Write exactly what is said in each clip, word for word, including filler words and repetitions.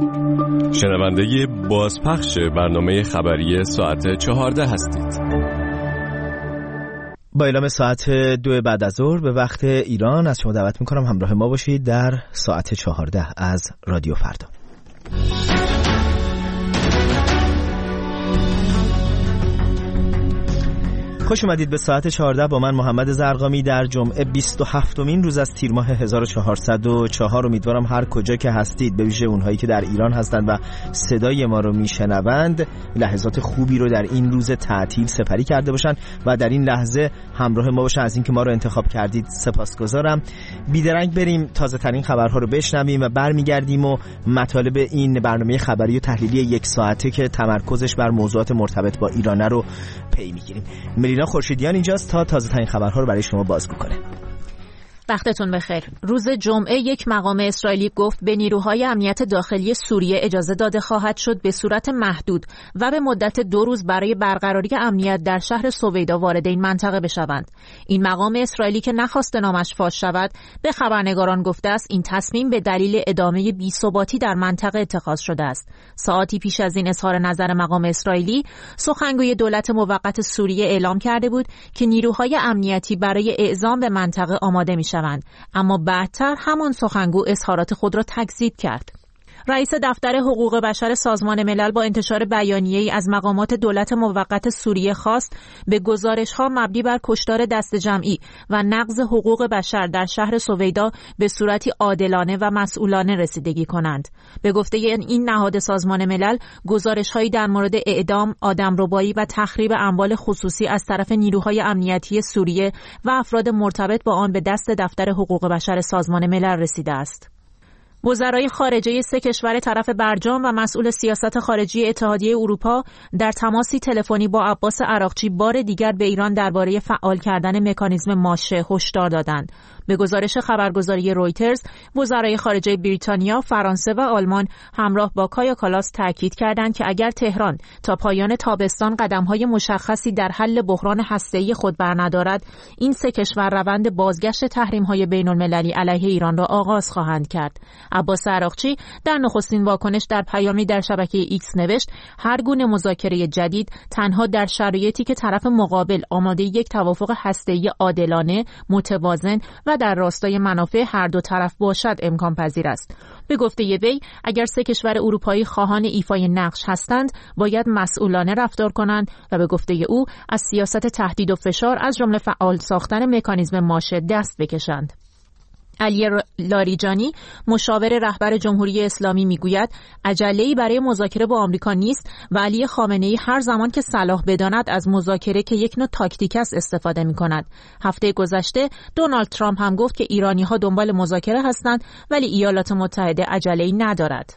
شنونده بازپخش برنامه خبری ساعت چهارده هستید. با اعلام ساعت دو بعد از ظهر به وقت ایران از شما دعوت میکنم همراه ما باشید در ساعت چهارده از رادیو فردا. خوش اومدید به ساعت چهارده با من محمد زرقامی در جمعه بیست و هفتمین روز از تیر ماه هزار و چهارصد و چهار. امیدوارم هر کجا که هستید، به ویژه اونهایی که در ایران هستند و صدای ما رو میشنوند، لحظات خوبی رو در این روز تعطیل سپری کرده باشن و در این لحظه همراه ما باشن. از اینکه ما رو انتخاب کردید سپاسگزارم. بیدرنگ بریم تازه ترین خبرها رو بشنویم و برمیگردیم و مطالب این برنامه خبری و تحلیلی یک ساعته که تمرکزش بر موضوعات مرتبط با ایران رو پی میگیریم. ملینا خورشیدیان اینجاست تا تازه ترین خبرها رو برای شما باز بکنه. وقتتون بخیر. روز جمعه یک مقام اسرائیلی گفت به نیروهای امنیت داخلی سوریه اجازه داده خواهد شد به صورت محدود و به مدت دو روز برای برقراری امنیت در شهر سویدا وارد این منطقه بشوند. این مقام اسرائیلی که نخواست نامش فاش شود به خبرنگاران گفته است این تصمیم به دلیل ادامه بی‌ثباتی در منطقه اتخاذ شده است. ساعتی پیش از این اظهار نظر مقام اسرائیلی، سخنگوی دولت موقت سوریه اعلام کرده بود که نیروهای امنیتی برای اعزام به منطقه آماده می شوند. اما بعدتر همان سخنگو اظهارات خود را تکذیب کرد. رئیس دفتر حقوق بشر سازمان ملل با انتشار بیانیه‌ای از مقامات دولت موقت سوریه خواست به گزارش‌ها مبنی بر کشتار دست جمعی و نقض حقوق بشر در شهر سویدا به صورتی عادلانه و مسئولانه رسیدگی کنند. به گفته این نهاد سازمان ملل، گزارش‌هایی در مورد اعدام، آدمربایی و تخریب اموال خصوصی از طرف نیروهای امنیتی سوریه و افراد مرتبط با آن به دست دفتر حقوق بشر سازمان ملل رسیده است. وزرای خارجه سه کشور طرف برجام و مسئول سیاست خارجی اتحادیه اروپا در تماسی تلفنی با عباس عراقچی بار دیگر به ایران درباره فعال کردن مکانیزم ماشه هشدار دادند. به گزارش خبرگزاری رویترز، وزرای خارجه بریتانیا، فرانسه و آلمان همراه با کایا کالاس تاکید کردند که اگر تهران تا پایان تابستان قدم‌های مشخصی در حل بحران هسته‌ای خود برندارد، این سه کشور روند بازگشت تحریم‌های بین‌المللی علیه ایران را آغاز خواهند کرد. عباس عراقچی در نخستین واکنش در پیامی در شبکه ایکس نوشت هر گونه مذاکره جدید تنها در شرایطی که طرف مقابل آماده یک توافق هسته‌ای عادلانه، متوازن و در راستای منافع هر دو طرف باشد امکان پذیر است. به گفته وی، اگر سه کشور اروپایی خواهان ایفای نقش هستند، باید مسئولانه رفتار کنند و به گفته او از سیاست تهدید و فشار از جمله فعال ساختن مکانیزم ماشه دست بکشند. علی لاریجانی، مشاور رهبر جمهوری اسلامی، میگوید عجله‌ای برای مذاکره با آمریکا نیست و علی خامنه‌ای هر زمان که صلاح بداند از مذاکره که یک نوع تاکتیک است استفاده می‌کند. هفته گذشته دونالد ترامپ هم گفت که ایرانی‌ها دنبال مذاکره هستند ولی ایالات متحده عجله‌ای ندارد.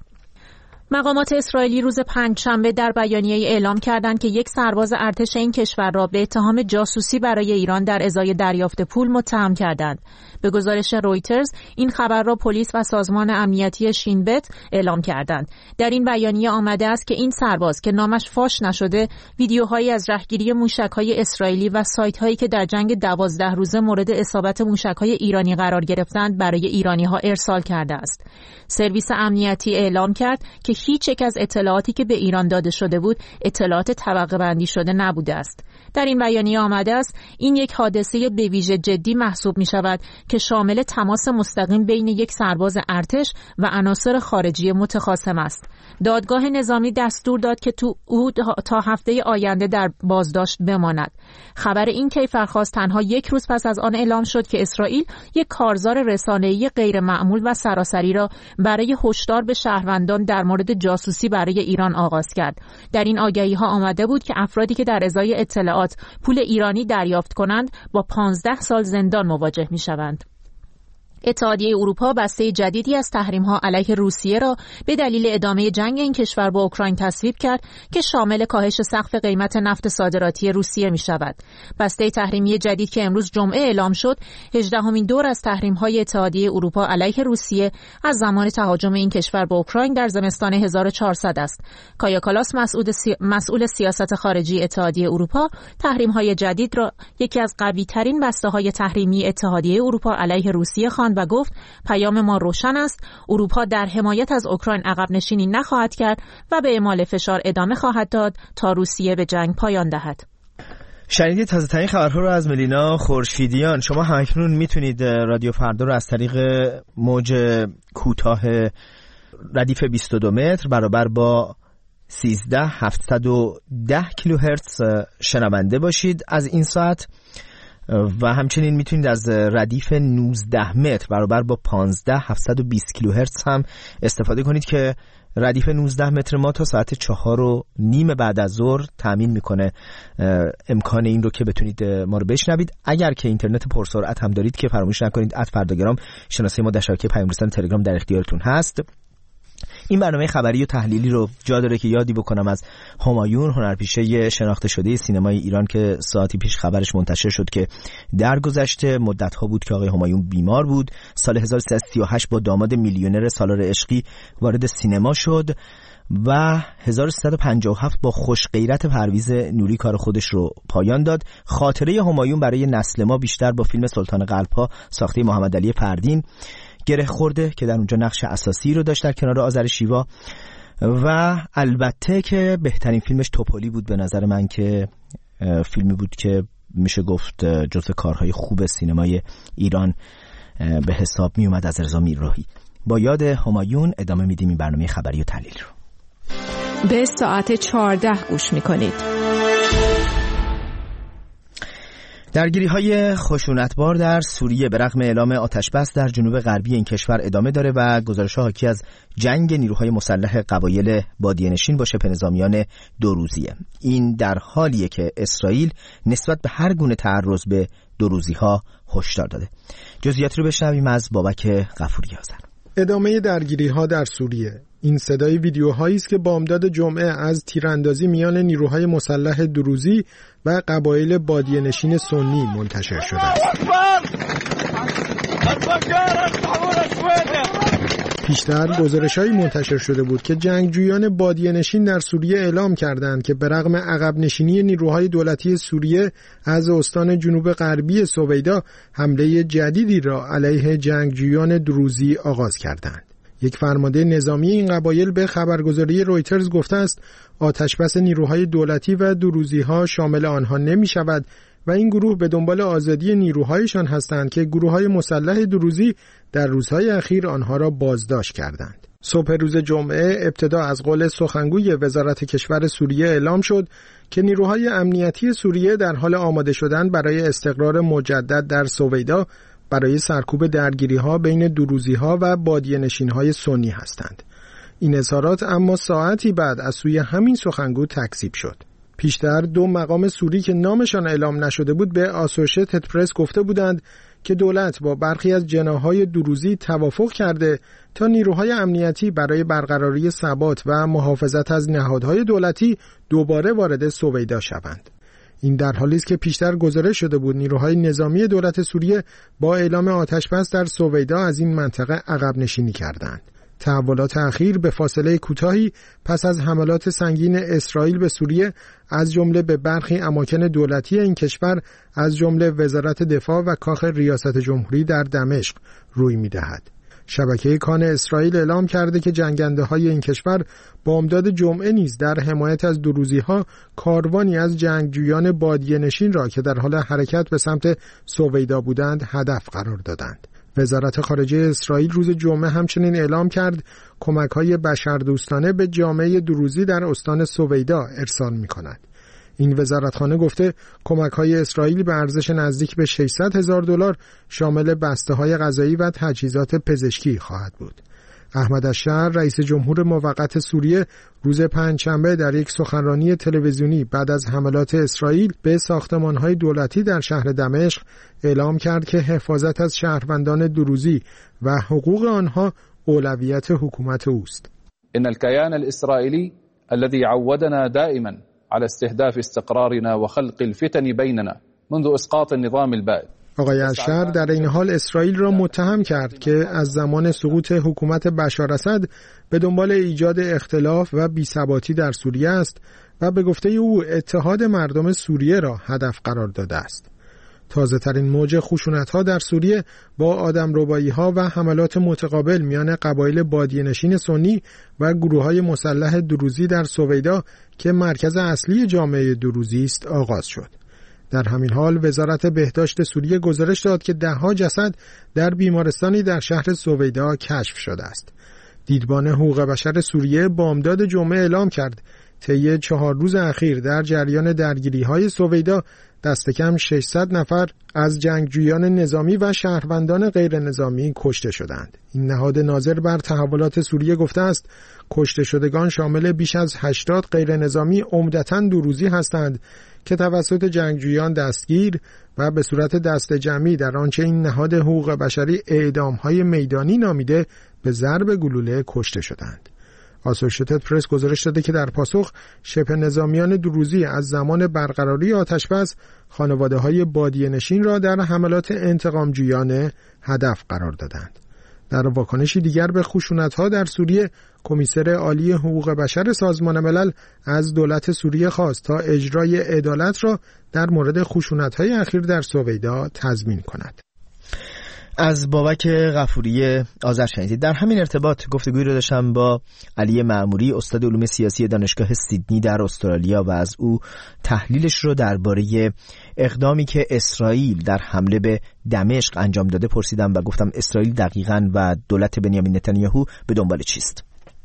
مقامات اسرائیلی روز پنجشنبه در بیانیه‌ای اعلام کردند که یک سرباز ارتش این کشور را به اتهام جاسوسی برای ایران در ازای دریافت پول متهم کردند. به گزارش رویترز، این خبر را پلیس و سازمان امنیتی شینبت اعلام کردند. در این بیانیه آمده است که این سرباز که نامش فاش نشده، ویدیوهایی از رهگیری موشک‌های اسرائیلی و سایت‌هایی که در جنگ دوازده روزه مورد اصابت موشک‌های ایرانی قرار گرفتند برای ایرانی‌ها ارسال کرده است. سرویس امنیتی اعلام کرد که هیچ یک از اطلاعاتی که به ایران داده شده بود اطلاعات طبقه بندی شده نبوده است. در این بیانیه آمده است این یک حادثه به ویژه جدی محسوب می شود که شامل تماس مستقیم بین یک سرباز ارتش و عناصر خارجی متخاصم است. دادگاه نظامی دستور داد که تو او تا هفته آینده در بازداشت بماند. خبر این کیفرخواست تنها یک روز پس از آن اعلام شد که اسرائیل یک کارزار رسانه‌ای غیر معمول و سراسری را برای هشدار به شهروندان در مورد جاسوسی برای ایران آغاز کرد. در این آگهی‌ها آمده بود که افرادی که در ازای اطلاعات پول ایرانی دریافت کنند با پانزده سال زندان مواجه می‌شوند. اتحادیه اروپا بسته جدیدی از تحریم‌ها علیه روسیه را به دلیل ادامه جنگ این کشور با اوکراین تصویب کرد که شامل کاهش سقف قیمت نفت صادراتی روسیه می‌شود. بسته تحریمی جدید که امروز جمعه اعلام شد، هجدهمین دور از تحریم‌های اتحادیه اروپا علیه روسیه از زمان تهاجم این کشور به اوکراین در زمستان هزار و چهارصد است. کایا کالاس، مسئول, سی... مسئول سیاست خارجی اتحادیه اروپا، تحریم‌های جدید را یکی از قوی‌ترین بسته‌های تحریمی اتحادیه اروپا علیه روسیه خواند و گفت پیام ما روشن است، اروپا در حمایت از اوکراین عقب نشینی نخواهد کرد و به اعمال فشار ادامه خواهد داد تا روسیه به جنگ پایان دهد. شنیدید تازه ترین خبرها رو از ملینا خورشیدیان. شما همکنون میتونید رادیو فردا رو از طریق موج کوتاه ردیف بیست و دو متر برابر با سیزده هزار هفتصد و ده کیلوهرتز شنونده باشید از این ساعت و همچنین میتونید از ردیف نوزده متر برابر با پانزده هزار هفتصد و بیست کیلوهرتز هم استفاده کنید که ردیف نوزده متر ما تا ساعت چهار و نیم بعد از ظهر تامین میکنه امکان این رو که بتونید ما رو بشنوید. اگر که اینترنت پرسرعت هم دارید که فراموش نکنید ات فرداگرام شناسه ما در شبکه پیام رسان تلگرام در اختیارتون هست. این برنامه خبری و تحلیلی رو جا داره که یادی بکنم از همایون، هنرپیشه شناخته شده سینمای ایران که ساعتی پیش خبرش منتشر شد که در گذشته مدت‌ها بود که آقای همایون بیمار بود. سال هزار و سیصد و سی و هشت با داماد میلیونر سالار عشقی وارد سینما شد و هزار و سیصد و پنجاه و هفت با خوش غیرت پرویز نوری کار خودش رو پایان داد. خاطره همایون برای نسل ما بیشتر با فیلم سلطان قلب‌ها ساخته محمد علی فردین گره خورده که در اونجا نقش اساسی رو داشت در کنار آذر شیوا و البته که بهترین فیلمش توپولی بود به نظر من که فیلمی بود که میشه گفت جزو کارهای خوب سینمای ایران به حساب می اومد از رضا میرراهی. با یاد همایون ادامه میدیم این برنامه خبری و تحلیل رو. به ساعت چهارده گوش میکنید. درگیری‌های خشونتبار در سوریه به رغم اعلام آتش‌بس در جنوب غربی این کشور ادامه داره و گزارش‌ها حاکی از جنگ نیروهای مسلح قبایل بادیه‌نشین با شبه نظامیان دو روزیه. این در حالیه که اسرائیل نسبت به هر گونه تعرض به دو روزی‌ها هشدار داده. جزئیات رو بشنویم از بابک غفوری آذر. ادامه درگیری‌ها در سوریه. این صدای ویدیوهایی است که بامداد جمعه از تیراندازی میان نیروهای مسلح دروزی و قبایل بادیه‌نشین سنی منتشر شده است. پیشتر گزارش‌هایی منتشر شده بود که جنگجویان بادیه‌نشین در سوریه اعلام کردند که به رغم عقب نشینی نیروهای دولتی سوریه از استان جنوب غربی سویدا حمله جدیدی را علیه جنگجویان دروزی آغاز کردند. یک فرمانده نظامی این قبایل به خبرگزاری رویترز گفته است آتشبس نیروهای دولتی و دروزی‌ها شامل آنها نمی شود و این گروه به دنبال آزادی نیروهایشان هستند که گروه‌های مسلح دروزی در روزهای اخیر آنها را بازداشت کردند. صبح روز جمعه ابتدا از قول سخنگوی وزارت کشور سوریه اعلام شد که نیروهای امنیتی سوریه در حال آماده شدن برای استقرار مجدد در سویدا برای سرکوب درگیری‌ها بین دروزی‌ها و بادیه‌نشین‌های سنی هستند. این اظهارات اما ساعتی بعد از سوی همین سخنگو تکذیب شد. پیشتر دو مقام سوری که نامشان اعلام نشده بود به آسوشیتد پرس گفته بودند که دولت با برخی از جناح‌های دروزی توافق کرده تا نیروهای امنیتی برای برقراری ثبات و محافظت از نهادهای دولتی دوباره وارد سویدا شوند. این در حالی است که پیشتر گزارش شده بود نیروهای نظامی دولت سوریه با اعلام آتشبس در سویدا از این منطقه عقب نشینی کردند. تحولات اخیر به فاصله کوتاهی پس از حملات سنگین اسرائیل به سوریه از جمله به برخی اماکن دولتی این کشور از جمله وزارت دفاع و کاخ ریاست جمهوری در دمشق روی می‌دهد. شبکه کان اسرائیل اعلام کرده که جنگنده‌های این کشور بامداد جمعه نیز در حمایت از دروزی‌ها کاروانی از جنگجویان بادیه‌نشین را که در حال حرکت به سمت سویدا بودند هدف قرار دادند. وزارت خارجه اسرائیل روز جمعه همچنین اعلام کرد کمک‌های بشردوستانه به جامعه دروزی در استان سویدا ارسال می‌کند. این وزارتخانه گفته کمک‌های اسرائیل به ارزش نزدیک به ششصد هزار دلار شامل بسته‌های غذایی و تجهیزات پزشکی خواهد بود. احمد الشهر رئیس جمهور موقت سوریه روز پنجشنبه در یک سخنرانی تلویزیونی بعد از حملات اسرائیل به ساختمان‌های دولتی در شهر دمشق اعلام کرد که حفاظت از شهروندان دروزی و حقوق آنها اولویت حکومت اوست. ان الكيان الاسرائيلي الذي عودنا دائما على استهداف استقرارنا وخلق الفتن بيننا منذ اسقاط النظام البائد. آقای الشهر در این حال اسرائیل را متهم کرد که از زمان سقوط حکومت بشار اسد به دنبال ایجاد اختلاف و بی‌ثباتی در سوریه است و به گفته او اتحاد مردم سوریه را هدف قرار داده است. تازه ترین موج خشونت‌ها در سوریه با آدمربایی‌ها و حملات متقابل میان قبایل بادیه‌نشین سنی و گروه‌های مسلح دروزی در سویدا که مرکز اصلی جامعه دروزی است آغاز شد. در همین حال وزارت بهداشت سوریه گزارش داد که ده‌ها جسد در بیمارستانی در شهر سویدا کشف شده است. دیدبان حقوق بشر سوریه بامداد جمعه اعلام کرد طی چهار روز اخیر در جریان درگیری‌های سویدا دست کم ششصد نفر از جنگجویان نظامی و شهروندان غیر نظامی کشته شدند. این نهاد ناظر بر تحولات سوریه گفته است کشته شدگان شامل بیش از هشتاد غیر نظامی عمدتاً دروزی هستند که توسط جنگجویان دستگیر و به صورت دست جمعی در آنچه این نهاد حقوق بشری اعدام‌های میدانی نامیده به ضرب گلوله کشته شدند. آسوشیتد پرس گزارش داده که در پاسخ شبه نظامیان دروزی از زمان برقراری آتشبس خانواده‌های بادیه‌نشین را در حملات انتقامجویانه هدف قرار دادند. در واکنشی دیگر به خشونت‌ها در سوریه، کمیسر عالی حقوق بشر سازمان ملل از دولت سوریه خواست تا اجرای عدالت را در مورد خشونت‌های اخیر در سویدا تضمین کند. از بابک غفوری آذر شنیدید. در همین ارتباط گفتگویی رو داشتم با علی معموری، استاد علوم سیاسی دانشگاه سیدنی در استرالیا و از او تحلیلش رو درباره اقدامی که اسرائیل در حمله به دمشق انجام داده پرسیدم و گفتم اسرائیل دقیقاً و دولت بنیامین نتانیاهو به دنبال چیست؟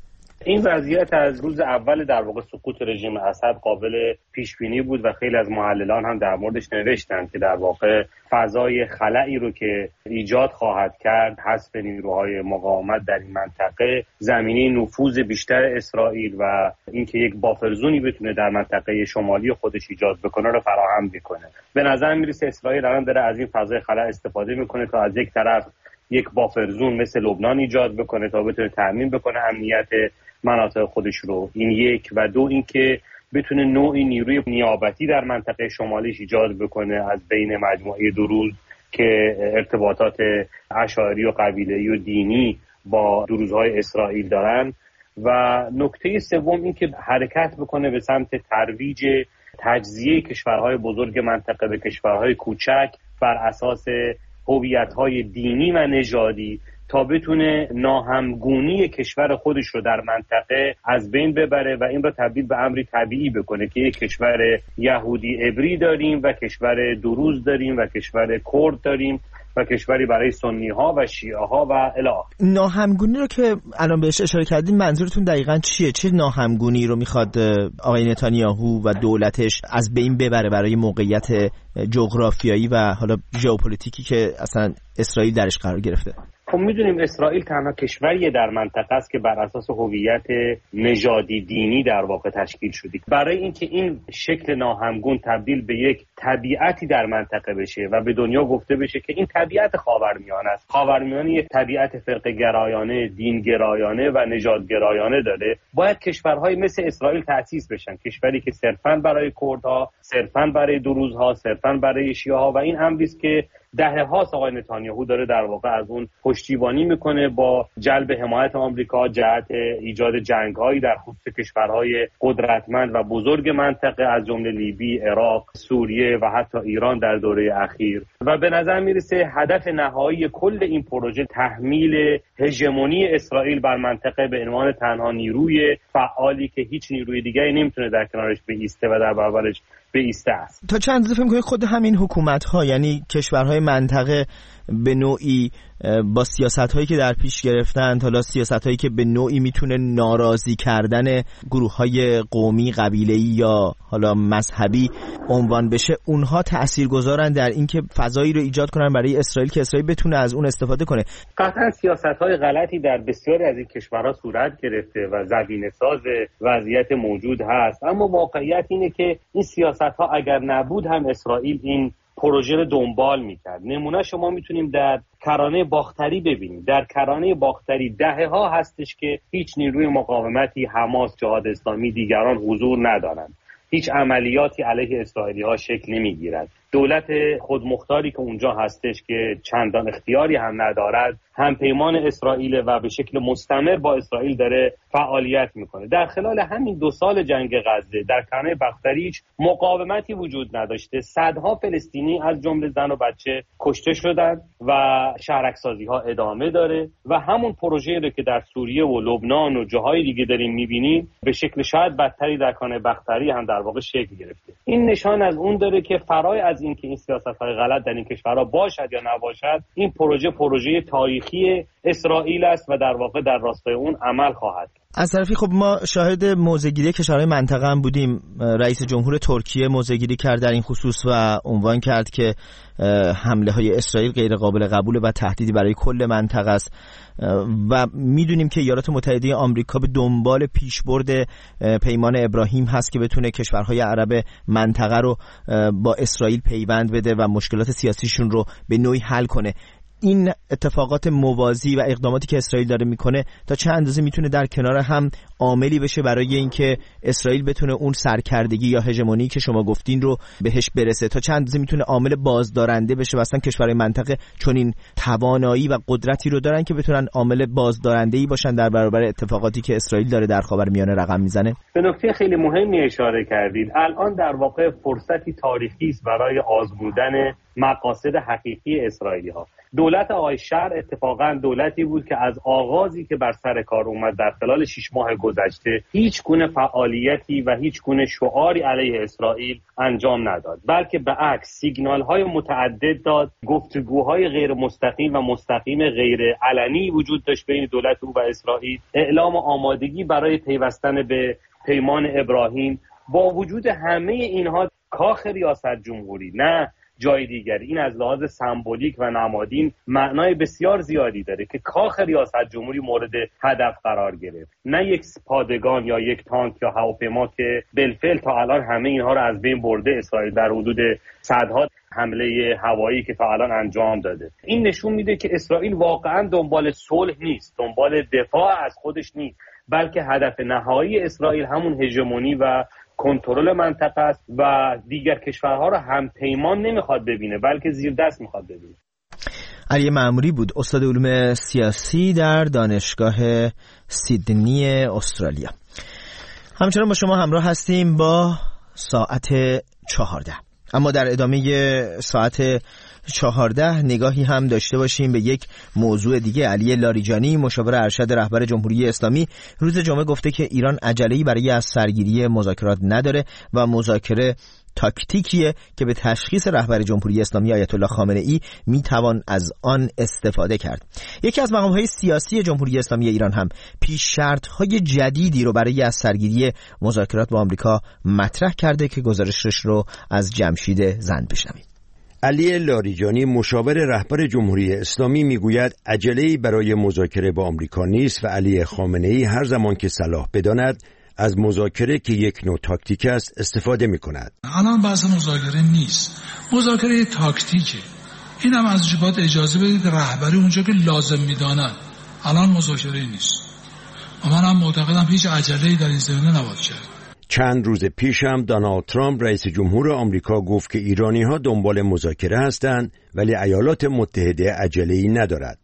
این وضعیت از روز اول در واقع سقوط رژیم اسد قابل پیش بینی بود و خیلی از محللان هم در موردش نوشتند که در واقع فضای خلایی رو که ایجاد خواهد کرد حذف نیروهای مقاومت در این منطقه، زمینه نفوذ بیشتر اسرائیل و اینکه یک بافرزونی بتونه در منطقه شمالی خودش ایجاد بکنه رو فراهم میکنه. به نظر میرسه اسرائیل الان داره از این فضای خلا استفاده میکنه تا از یک طرف یک بافرزون مثل لبنان ایجاد بکنه تا بتونه تضمین بکنه امنیت مناطق خودش رو. این یک و دو اینکه بتونه نوعی نیروی نیابتی در منطقه شمالیش ایجاد بکنه از بین مجموعه دروز که ارتباطات اشاعری و قبیله‌ای و دینی با دروزهای اسرائیل دارن. و نکته سوم این که حرکت بکنه به سمت ترویج تجزیه کشورهای بزرگ منطقه به کشورهای کوچک بر اساس هویت‌های دینی و نژادی تا بتونه ناهمگونی کشور خودش رو در منطقه از بین ببره و این رو تبدیل به امری طبیعی بکنه که یک کشور یهودی عبری داریم و کشور دروز داریم و کشور کرد داریم و کشوری برای سنی ها و شیعه ها و الی آخر. ناهمگونی رو که الان بهش اشاره کردین منظورتون دقیقاً چیه؟ چه ناهمگونی رو میخواد آقای نتانیاهو و دولتش از بین ببره برای موقعیت جغرافیایی و حالا ژئوپلیتیکی که اصلا اسرائیل درش قرار گرفته؟ خب میدونیم اسرائیل تنها کشوریه در منطقه است که بر اساس هویت نژادی دینی در واقع تشکیل شده. برای اینکه این شکل ناهمگون تبدیل به یک طبیعتی در منطقه بشه و به دنیا گفته بشه که این طبیعت خاورمیانه است، خاورمیانه یک طبیعت فرقه گرایانه، دین گرایانه و نژاد گرایانه داره، باید کشورهای مثل اسرائیل تأسیس بشن، کشوری که صرفاً برای کردها، صرفاً برای دروزها، صرفاً برای شیعه‌ها. و این امری است که دهه هاست آقای نتانیاهو داره در واقع از اون پشتیبانی میکنه با جلب حمایت آمریکا جهت ایجاد جنگ‌هایی در خصوص کشورهای قدرتمند و بزرگ منطقه از جمله لیبی، عراق، سوریه و حتی ایران در دوره اخیر. و به نظر میرسه هدف نهایی کل این پروژه تحمیل هژمونی اسرائیل بر منطقه به عنوان تنها نیروی فعالی که هیچ نیروی دیگری نمیتونه در کنارش بایسته و در برابرش بایسته است. تا چند اندازه فکر می‌کنید خود همین حکومت‌ها یعنی کشورهای منطقه به نوعی با سیاست‌هایی که در پیش گرفتند، حالا سیاست‌هایی که به نوعی میتونه ناراضی کردن گروه‌های قومی، قبیله‌ای یا حالا مذهبی عنوان بشه، اونها تاثیرگذارن در اینکه فضایی رو ایجاد کنن برای اسرائیل که اسرائیل بتونه از اون استفاده کنه؟ قطعاً سیاست‌های غلطی در بسیاری از این کشورها صورت گرفته و زمینه‌ساز وضعیت موجود هست، اما واقعیت اینه که این سیاست‌ها اگر نبود هم اسرائیل این پروژه رو دنبال میکرد. نمونه شما میتونیم در کرانه باختری ببینیم. در کرانه باختری دهه ها هستش که هیچ نیروی مقاومتی، حماس، جهاد اسلامی، دیگران حضور ندارند. هیچ عملیاتی علیه اسرائیلی ها شکل نمیگیرد. دولت خودمختاری که اونجا هستش که چندان اختیاری هم ندارد، هم پیمان اسرائیل و به شکل مستمر با اسرائیل داره فعالیت میکنه. در خلال همین دو سال جنگ غزه در کنار بختری هیچ مقاومتی وجود نداشته. صدها فلسطینی از جمله زن و بچه کشته شدن و شهرک‌سازی ها ادامه داره و همون پروژه‌ای رو که در سوریه و لبنان و جاهای دیگه داریم میبینیم به شکل شاید بدتری در کنار بختری هم در واقع شکل گرفته. این نشان از اون داره که فرای از این که این سیاست‌های غلط در این کشورها باشد یا نباشد، این پروژه پروژه تاریخی اسرائیل است و در واقع در راستای اون عمل خواهد. از طرفی خب ما شاهد موضع‌گیری کشورهای منطقه هم بودیم. رئیس جمهور ترکیه موضع‌گیری کرد در این خصوص و عنوان کرد که حمله های اسرائیل غیر قابل قبوله و تهدیدی برای کل منطقه است و میدونیم که ایالات متحده آمریکا به دنبال پیشبرد پیمان ابراهیم هست که بتونه کشورهای عرب منطقه رو با اسرائیل پیوند بده و مشکلات سیاسیشون رو به نوعی حل کنه. این اتفاقات موازی و اقداماتی که اسرائیل داره میکنه تا چه اندازه میتونه در کنار هم عاملی بشه برای اینکه اسرائیل بتونه اون سرکردگی یا هژمونی که شما گفتین رو بهش برسه؟ تا چه اندازه میتونه عامل بازدارنده بشه و اصلا کشورهای منطقه چون این توانایی و قدرتی رو دارن که بتونن عامل بازدارنده‌ای باشن در برابر اتفاقاتی که اسرائیل داره در خاورمیانه رقم میزنه؟ به نکته خیلی مهمی اشاره کردید. الان در واقع فرصتی تاریخی است برای آزمودن مقاصد حقیقی اسرائیلی ها. دولت آقای شر اتفاقا دولتی بود که از آغازی که بر سر کار اومد در خلال شش ماه گذشته هیچ گونه فعالیتی و هیچ گونه شعاری علیه اسرائیل انجام نداد، بلکه به عکس سیگنال های متعدد داد، گفتگوهای غیر مستقیم و مستقیم غیر علنی وجود داشت بین دولت او و اسرائیل، اعلام آمادگی برای پیوستن به پیمان ابراهیم. با وجود همه اینها کاخ ریاست جمهوری نه جای دیگری، این از لحاظ سمبولیک و نمادین معنای بسیار زیادی داره که کاخ ریاست جمهوری مورد هدف قرار گرفت، نه یک پادگان یا یک تانک یا هواپیما که بالفعل تا الان همه اینها رو از بین برده اسرائیل در حدود صدها حمله هوایی که تا الان انجام داده. این نشون میده که اسرائیل واقعا دنبال صلح نیست، دنبال دفاع از خودش نیست، بلکه هدف نهایی اسرائیل همون هژمونی و کنترل منطقه است و دیگر کشورها رو هم پیمان نمیخواد ببینه بلکه زیر دست میخواد ببینه. علی معموری بود، استاد علوم سیاسی در دانشگاه سیدنی استرالیا. همچنان با شما همراه هستیم با ساعت چهارده، اما در ادامه ساعت چهارده نگاهی هم داشته باشیم به یک موضوع دیگه. علی لاریجانی مشاور ارشد رهبر جمهوری اسلامی روز جمعه گفته که ایران عجله‌ای برای از سرگیری مذاکرات نداره و مذاکره تاکتیکیه که به تشخیص رهبر جمهوری اسلامی آیت الله خامنه ای میتوان از آن استفاده کرد. یکی از مقام‌های سیاسی جمهوری اسلامی ایران هم پیش شرط‌های جدیدی رو برای از سرگیری مذاکرات با آمریکا مطرح کرده که گزارشش رو از جمشید زند بشنویم. علی لاریجانی مشاور رهبر جمهوری اسلامی میگوید عجله‌ای برای مذاکره با آمریکا نیست و علی خامنه‌ای هر زمان که صلاح بداند از مذاکره که یک نوع تاکتیک است استفاده می‌کند. الان بحث مذاکره نیست، مذاکره تاکتیکه. این هم از باید اجازه بدید رهبری اونجا که لازم می‌داند. الان مذاکره نیست و من هم معتقدم هیچ عجله‌ای در این زمینه نباید کرد. چند روز پیش هم دونالد ترامپ رئیس جمهور آمریکا گفت که ایرانی‌ها دنبال مذاکره هستند ولی ایالات متحده عجله‌ای ندارد.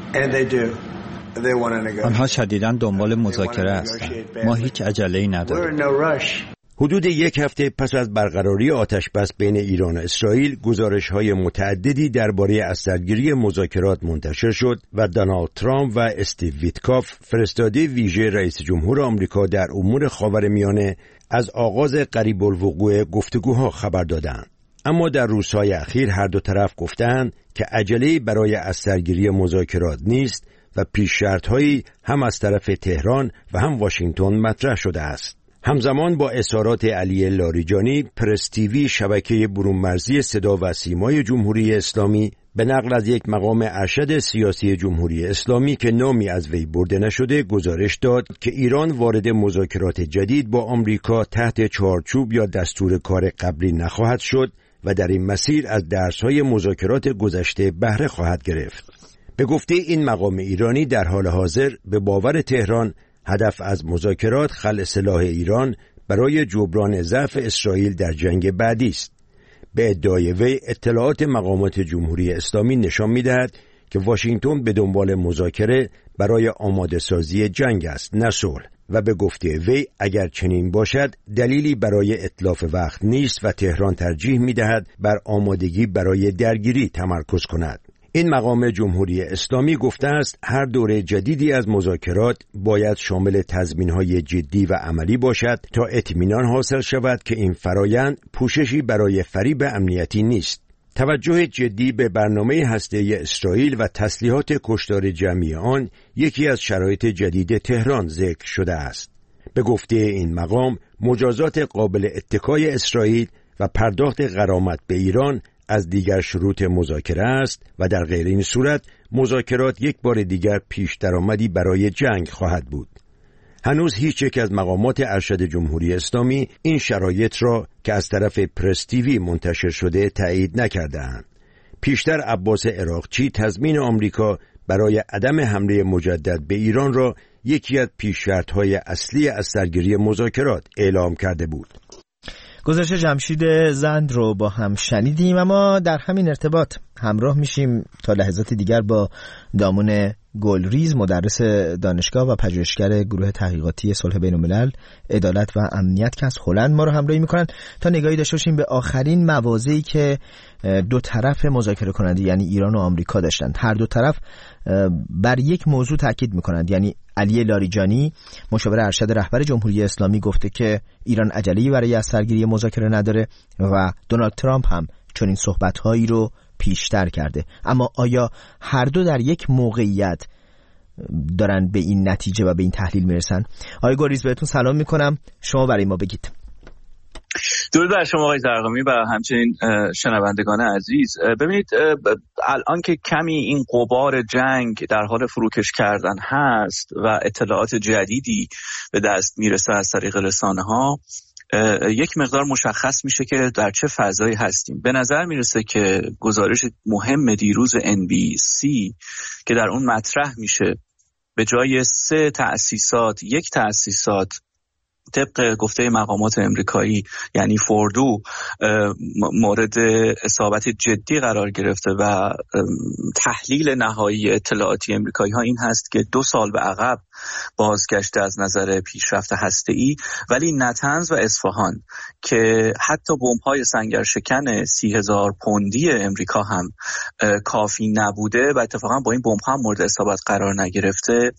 آنها شدیداً دنبال مذاکره هستند. ما هیچ عجله‌ای نداریم. حدود یک هفته پس از برقراری آتش‌بس بین ایران و اسرائیل، گزارش‌های متعددی درباره اثرگیری مذاکرات منتشر شد و دونالد ترامپ و استیو ویتکاف فرستاده ویژه رئیس جمهور آمریکا در امور خاورمیانه از آغاز قریب الوقوع گفتگوها خبر دادند. اما در روزهای اخیر هر دو طرف گفتند که عجله‌ای برای اثرگیری مذاکرات نیست و پیش شرط‌هایی هم از طرف تهران و هم واشنگتن مطرح شده است. همزمان با اظهارات علی لاریجانی، پرس تیوی شبکه برون‌مرزی صدا و سیمای جمهوری اسلامی به نقل از یک مقام ارشد سیاسی جمهوری اسلامی که نامی از وی برده نشده گزارش داد که ایران وارد مذاکرات جدید با آمریکا تحت چارچوب یا دستور کار قبلی نخواهد شد و در این مسیر از درس‌های مذاکرات گذشته بهره خواهد گرفت. به گفته این مقام ایرانی در حال حاضر به باور تهران هدف از مذاکرات خلع سلاح ایران برای جبران ضعف اسرائیل در جنگ بعدی است. به ادعای وی اطلاعات مقامات جمهوری اسلامی نشان می‌دهد که واشنگتن به دنبال مذاکره برای آماده سازی جنگ است، نه صلح. و به گفته وی اگر چنین باشد دلیلی برای اتلاف وقت نیست و تهران ترجیح می‌دهد بر آمادگی برای درگیری تمرکز کند. این مقام جمهوری اسلامی گفته است هر دوره جدیدی از مذاکرات باید شامل تضمین‌های جدی و عملی باشد تا اطمینان حاصل شود که این فرایند پوششی برای فریب امنیتی نیست. توجه جدی به برنامه هسته‌ای اسرائیل و تسلیحات کشتار جمعی آن یکی از شرایط جدید تهران ذکر شده است. به گفته این مقام مجازات قابل اتکای اسرائیل و پرداخت غرامت به ایران از دیگر شروط مذاکره است و در غیر این صورت مذاکرات یک بار دیگر پیش درآمدی برای جنگ خواهد بود. هنوز هیچ یک از مقامات ارشد جمهوری اسلامی این شرایط را که از طرف پرس تیوی منتشر شده تایید نکرده‌اند. پیشتر عباس عراقچی تضمین آمریکا برای عدم حمله مجدد به ایران را یکی از پیش شرط‌های اصلی از سرگیری مذاکرات اعلام کرده بود. گزارش جمشید زند رو با هم شنیدیم، اما در همین ارتباط همراه میشیم تا لحظات دیگر با دامون گلریز، مدرس دانشگاه و پژوهشگر گروه تحقیقاتی صلح بین الملل، عدالت و امنیت که از هلند ما رو همراهی میکنن تا نگاهی داشته باشیم به آخرین مواضعی که دو طرف مذاکره کننده یعنی ایران و آمریکا داشتند. هر دو طرف بر یک موضوع تاکید میکنند، یعنی علی لاریجانی مشاور ارشد رهبر جمهوری اسلامی گفته که ایران عجله‌ای برای از سرگیری مذاکره نداره و دونالد ترامپ هم چنین صحبت‌هایی رو پیشتر کرده. اما آیا هر دو در یک موقعیت دارن به این نتیجه و به این تحلیل میرسن؟ آقای گلریز بهتون سلام میکنم، شما برای ما بگید. درود بر شما آقای زرقامی و همچنین شنوندگان عزیز. ببینید الان که کمی این غبار جنگ در حال فروکش کردن هست و اطلاعات جدیدی به دست میرسه از طریق رسانه ها، یک مقدار مشخص میشه که در چه فضایی هستیم. به نظر میرسه که گزارش مهم دیروز ان بی سی که در اون مطرح میشه به جای سه تأسیسات یک تأسیسات طبق گفته مقامات امریکایی یعنی فوردو مورد اصابت جدی قرار گرفته و تحلیل نهایی اطلاعاتی امریکایی ها این هست که دو سال به عقب بازگشته از نظر پیشرفت هسته‌ای، ولی نتنز و اصفهان که حتی بمب‌های سنگرشکن سی هزار پوندی امریکا هم کافی نبوده و اتفاقا با این بمب‌ها هم مورد اصابت قرار نگرفته،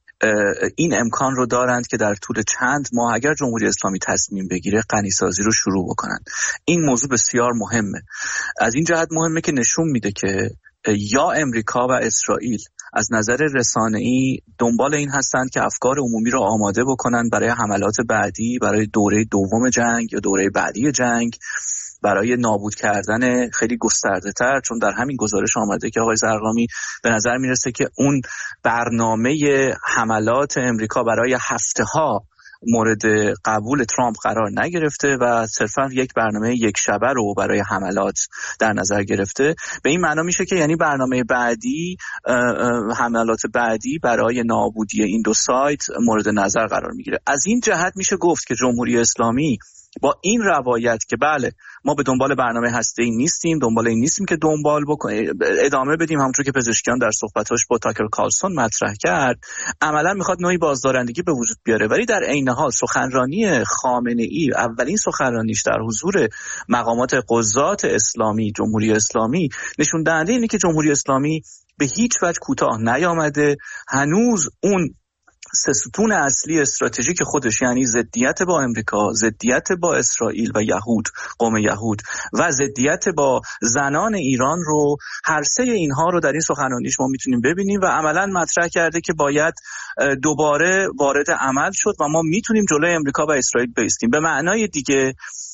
این امکان رو دارند که در طول چند ماه اگر جمهوری اسلامی تصمیم بگیره غنی‌سازی رو شروع بکنن. این موضوع بسیار مهمه. از این جهت مهمه که نشون میده که یا امریکا و اسرائیل از نظر رسانه‌ای دنبال این هستند که افکار عمومی رو آماده بکنن برای حملات بعدی، برای دوره دوم جنگ یا دوره بعدی جنگ، برای نابود کردن خیلی گسترده تر. چون در همین گزارش آمده که آقای زرقامی به نظر میرسه که اون برنامه حملات امریکا برای هفته ها مورد قبول ترامپ قرار نگرفته و صرفا یک برنامه یک شبه رو برای حملات در نظر گرفته. به این معنا میشه که یعنی برنامه بعدی، حملات بعدی برای نابودی این دو سایت مورد نظر قرار میگیره. از این جهت میشه گفت که جمهوری اسلامی با این روایت که بله ما به دنبال برنامه هسته‌ای نیستیم، دنبال این نیستیم که دنبال بکنیم ادامه بدیم، همونطور که پزشکیان در صحبتاش با تاکر کارلسون مطرح کرد، عملا میخواد نوعی بازدارندگی به وجود بیاره. ولی در عین حال سخنرانی خامنه‌ای، اولین سخنرانیش در حضور مقامات قضات اسلامی جمهوری اسلامی، نشون دهنده اینه که جمهوری اسلامی به هیچ وجه کوتاه نیامده. هنوز اون سه ستون اصلی استراتژیک خودش، یعنی ضدیت با امریکا، ضدیت با اسرائیل و یهود، قوم یهود، و ضدیت با زنان ایران رو، هر سه اینها رو در این سخنرانیش ما میتونیم ببینیم و عملا مطرح کرده که باید دوباره وارد عمل شد و ما میتونیم جلوی امریکا و اسرائیل بایستیم. به معنای دیگه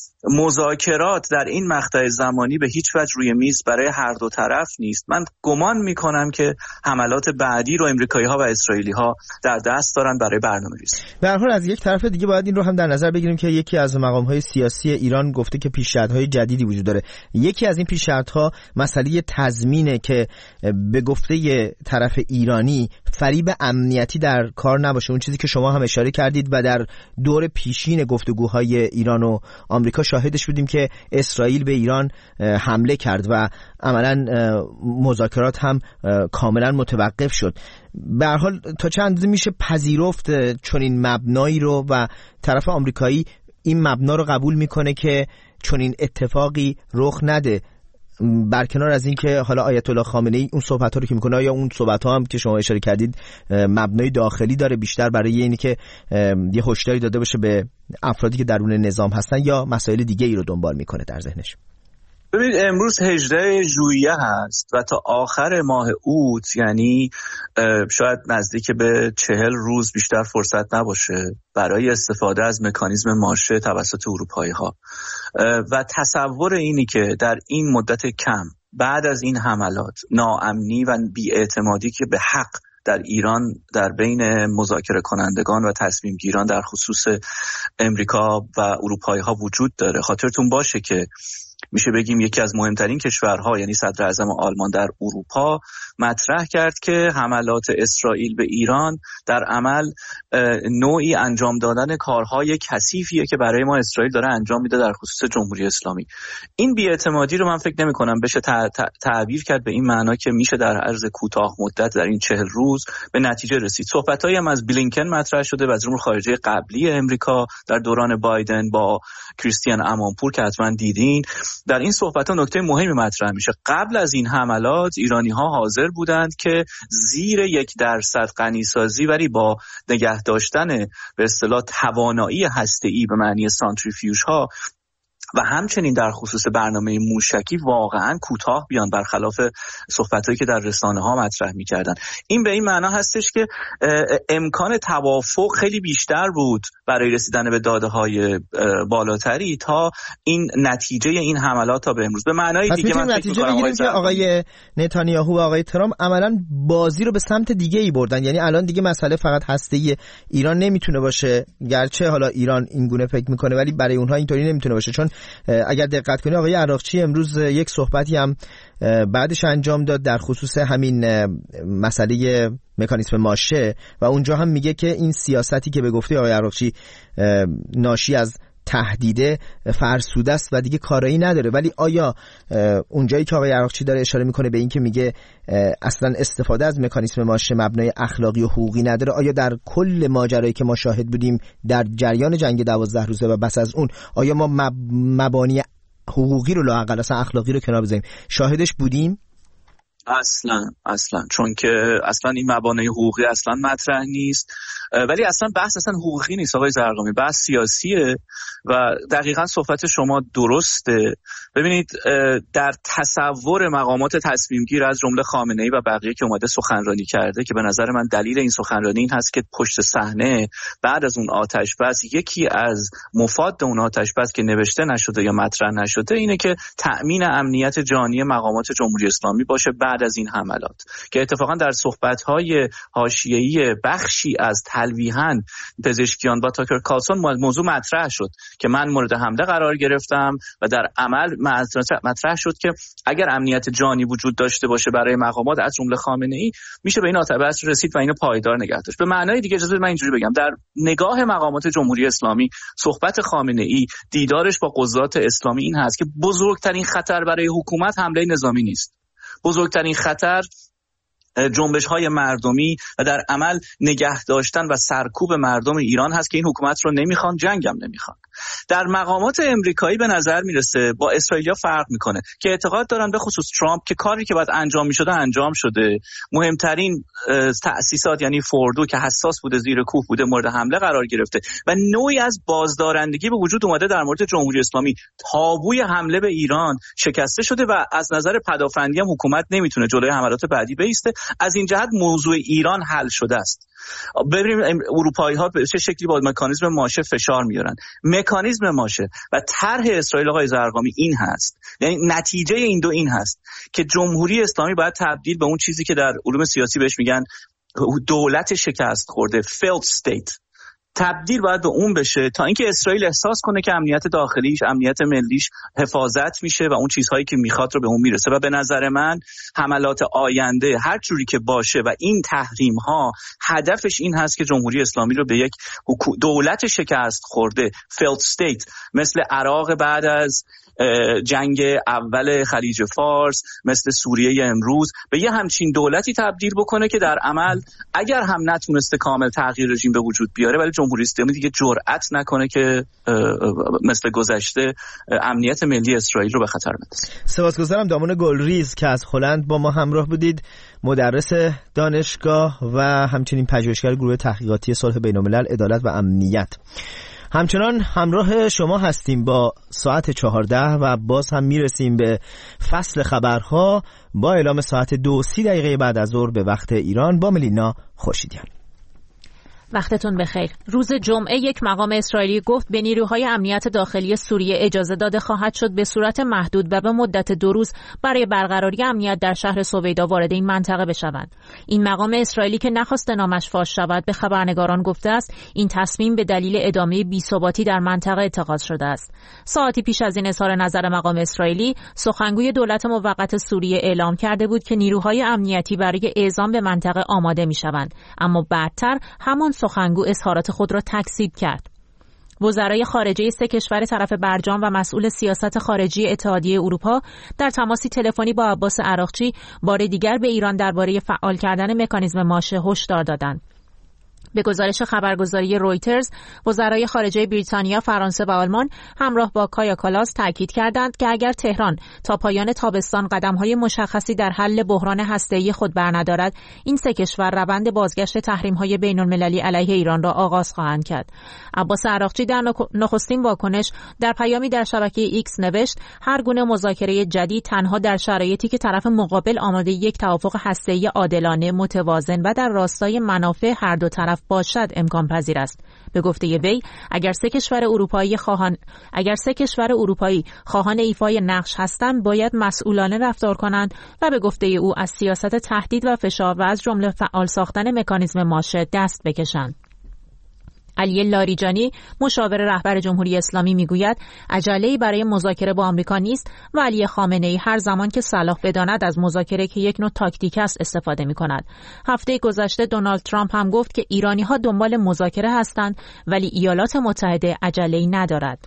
مذاکرات در این مقطع زمانی به هیچ وجه روی میز برای هر دو طرف نیست. من گمان میکنم که حملات بعدی رو امریکایی ها و اسرائیلی ها در دست دارن برای برنامه‌ریزی. به هر حال از یک طرف دیگه باید این رو هم در نظر بگیریم که یکی از مقام‌های سیاسی ایران گفته که پیشنهادهای جدیدی وجود داره. یکی از این پیشنهادها مسئله تضمینه که به گفته طرف ایرانی فریب امنیتی در کار نباشه. اون چیزی که شما هم اشاره کردید و در دور پیشین گفتگوهای ایران و آمریکا شاهدش بودیم که اسرائیل به ایران حمله کرد و عملاً مذاکرات هم کاملا متوقف شد. به هر حال تا چند اندازه میشه پذیرفت چنین مبنایی رو و طرف آمریکایی این مبنا رو قبول میکنه که چنین اتفاقی رخ نده، برکنار از این که حالا آیت الله خامنه‌ای اون صحبت‌ها رو که میکنه یا اون صحبت‌ها هم که شما اشاره کردید مبنای داخلی داره، بیشتر برای اینی که یه هشداری داده باشه به افرادی که درون نظام هستن یا مسائل دیگه ای رو دنبال میکنه در ذهنش؟ ببینید امروز هجدهم ژوئیه هست و تا آخر ماه اوت، یعنی شاید نزدیک به چهل روز بیشتر فرصت نباشه برای استفاده از مکانیزم ماشه توسط اروپایی ها و تصور اینی که در این مدت کم بعد از این حملات ناامنی و بی‌اعتمادی که به حق در ایران در بین مذاکره کنندگان و تصمیم گیران در خصوص امریکا و اروپایی ها وجود داره. خاطرتون باشه که میشه بگیم یکی از مهمترین کشورها یعنی صدر اعظم آلمان در اروپا مطرح کرد که حملات اسرائیل به ایران در عمل نوعی انجام دادن کارهای کثیفیه که برای ما اسرائیل داره انجام میده در خصوص جمهوری اسلامی. این بی‌اعتمادی رو من فکر نمی کنم بشه تعبیر کرد به این معنا که میشه در عرض کوتاه مدت در این چهل روز به نتیجه رسید. صحبتایی هم از بلینکن مطرح شده، وزیر امور خارجه قبلی امریکا در دوران بایدن با کریستیان امانپور که حتما دیدین. در این صحبت‌ها نکته مهمی مطرح میشه. قبل از این حملات ایرانی‌ها حاضر بودند که زیر یک درصد غنیسازی ولی با نگه داشتن به اصطلاح توانایی هسته‌ای به معنی سانتریفیوژها و همچنین در خصوص برنامه موشکی واقعا کوتاه بیان، برخلاف صحبتایی که در رسانه‌ها مطرح می‌کردن. این به این معنا هستش که امکان توافق خیلی بیشتر بود برای رسیدن به داده‌های بالاتری تا این نتیجه این حملات تا به امروز. به معنای دیگه من فکر می‌کنم آقای, آقای نتانیاهو و آقای ترامپ عملاً بازی رو به سمت دیگه‌ای بردن، یعنی الان دیگه مسئله فقط هسته‌ای ایران نمیتونه باشه، گرچه حالا ایران این گونه فکر می‌کنه ولی برای اونها اینطوری نمیتونه باشه. چون اگر دقت کنید آقای عراقچی امروز یک صحبتی هم بعدش انجام داد در خصوص همین مسئله مکانیزم ماشه و اونجا هم میگه که این سیاستی که به گفته آقای عراقچی ناشی از تهدیده فرسوده است و دیگه کارایی نداره. ولی آیا اونجایی که آقای عراقچی داره اشاره میکنه به این که میگه اصلا استفاده از مکانیزم ماشه مبنای اخلاقی و حقوقی نداره، آیا در کل ماجرایی که ما شاهد بودیم در جریان جنگ دوازده روزه و بس از اون آیا ما مب... مبانی حقوقی رو لااقل اصلا اخلاقی رو کنار بذاریم شاهدش بودیم؟ اصلا اصلا چون که اصلا این مبانی حقوقی اصلا مطرح نیست، ولی اصلا بحث اصلا حقوقی نیست آقای زرقامی، بحث سیاسیه و دقیقاً صحبت شما درسته. ببینید در تصور مقامات تصمیم گیر از جمله خامنه‌ای و بقیه که اومده سخنرانی کرده که به نظر من دلیل این سخنرانی این هست که پشت صحنه بعد از اون آتش بس یکی از مفاد اون آتش بس که نوشته نشده یا مطرح نشده اینه که تأمین امنیت جانی مقامات جمهوری اسلامی باشه بعد از این حملات، که اتفاقا در صحبت‌های حاشیه‌ای بخشی از تلویحاً پزشکیان با تاکر کارلسون موضوع مطرح شد که من مورد حمله قرار گرفتم و در عمل مطرح شد که اگر امنیت جانی وجود داشته باشه برای مقامات از جمله خامنه‌ای میشه به این آتش رسید و اینو پایدار نگه داشت. به معنای دیگه اجازه من اینجوری بگم در نگاه مقامات جمهوری اسلامی صحبت خامنه‌ای دیدارش با قضات اسلامی این هست که بزرگترین خطر برای حکومت حمله نظامی نیست، بزرگترین خطر جنبش های مردمی و در عمل نگه داشتن و سرکوب مردم ایران هست که این حکومت رو نمیخوان، جنگم نمیخوان. در مقامات امریکایی به نظر میرسه با اسرائیلیا فرق میکنه که اعتقاد دارن به خصوص ترامپ که کاری که باید انجام میشده انجام شده، مهمترین تأسیسات یعنی فوردو که حساس بوده زیر کوه بوده مورد حمله قرار گرفته و نوعی از بازدارندگی به وجود اومده در مورد جمهوری اسلامی. تابوی حمله به ایران شکسته شده و از نظر پدافندی هم حکومت نمیتونه جلوی حملات بعدی بایسته. از این جهت موضوع ایران حل شده است. ببینیم اروپایی ها به چه شکلی با مکانیزم ماشه فشار میارن. مکانیزم ماشه و طرح اسرائیل آقای زرقامی این هست، یعنی نتیجه این دو این هست که جمهوری اسلامی باید تبدیل به اون چیزی که در علوم سیاسی بهش میگن دولت شکست خورده failed state تبدیل باید به اون بشه تا اینکه اسرائیل احساس کنه که امنیت داخلیش، امنیت ملیش حفاظت میشه و اون چیزهایی که میخواد رو به اون میرسه. و به نظر من حملات آینده هر جوری که باشه و این تحریم ها هدفش این هست که جمهوری اسلامی رو به یک دولت شکست خورده failed state مثل عراق بعد از جنگ اول خلیج فارس، مثل سوریه امروز، به یه همچین دولتی تبدیل بکنه که در عمل اگر هم نتونسته کامل تغییر رژیم به وجود بیاره ولی جمهوری اسلامی دیگه جرئت نکنه که مثل گذشته امنیت ملی اسرائیل رو به خطر بندازه. سپاسگزارم دامون گلریز که از هلند با ما همراه بودید، مدرس دانشگاه و همچنین پژوهشگر گروه تحقیقاتی صلح بین‌الملل، عدالت و امنیت. همچنان همراه شما هستیم با ساعت چهارده و باز هم میرسیم به فصل خبرها با اعلام ساعت دو سی دقیقه بعد از ظهر به وقت ایران با ملینا خورشیدیان. وقتتون بخیر. روز جمعه یک مقام اسرائیلی گفت به نیروهای امنیت داخلی سوریه اجازه داده خواهد شد به صورت محدود و به مدت دو روز برای برقراری امنیت در شهر سویدا وارد این منطقه بشوند. این مقام اسرائیلی که نخواسته نامش فاش شود به خبرنگاران گفته است این تصمیم به دلیل ادامه بی‌ثباتی در منطقه اتخاذ شده است. ساعتی پیش از این اظهار نظر مقام اسرائیلی، سخنگوی دولت موقت سوریه اعلام کرده بود که نیروهای امنیتی برای اعزام به منطقه آماده می‌شوند، اما بعدتر همان سخنگو اظهارات خود را تکذیب کرد. وزرای خارجه سه کشور طرف برجام و مسئول سیاست خارجی اتحادیه اروپا در تماسی تلفنی با عباس عراقچی بار دیگر به ایران درباره فعال کردن مکانیزم ماشه هشدار دادند. به گزارش خبرگزاری رویترز، وزرای خارجه بریتانیا، فرانسه و آلمان همراه با کایا کالاس تاکید کردند که اگر تهران تا پایان تابستان قدم‌های مشخصی در حل بحران هسته‌ای خود برندارد، این سه کشور روند بازگشت تحریم‌های بین‌المللی علیه ایران را آغاز خواهند کرد. عباس عراقچی در نخستین واکنش در پیامی در شبکه ایکس نوشت: هر گونه مذاکره جدید تنها در شرایطی که طرف مقابل آماده یک توافق هسته‌ای عادلانه، متوازن و در راستای منافع هر دو طرف باشد امکان پذیر است. به گفته وی، اگر سه کشور اروپایی خواهان اگر سه کشور اروپایی خواهان ایفای نقش هستند، باید مسئولانه رفتار کنند و به گفته او از سیاست تهدید و فشار و از جمله فعال ساختن مکانیزم ماشه دست بکشند. علی لاریجانی، مشاور رهبر جمهوری اسلامی، میگوید عجله‌ای برای مذاکره با آمریکا نیست و علی خامنه‌ای هر زمان که صلاح بداند از مذاکره که یک نوع تاکتیک است استفاده می‌کند. هفته گذشته دونالد ترامپ هم گفت که ایرانی‌ها دنبال مذاکره هستند ولی ایالات متحده عجله‌ای ندارد.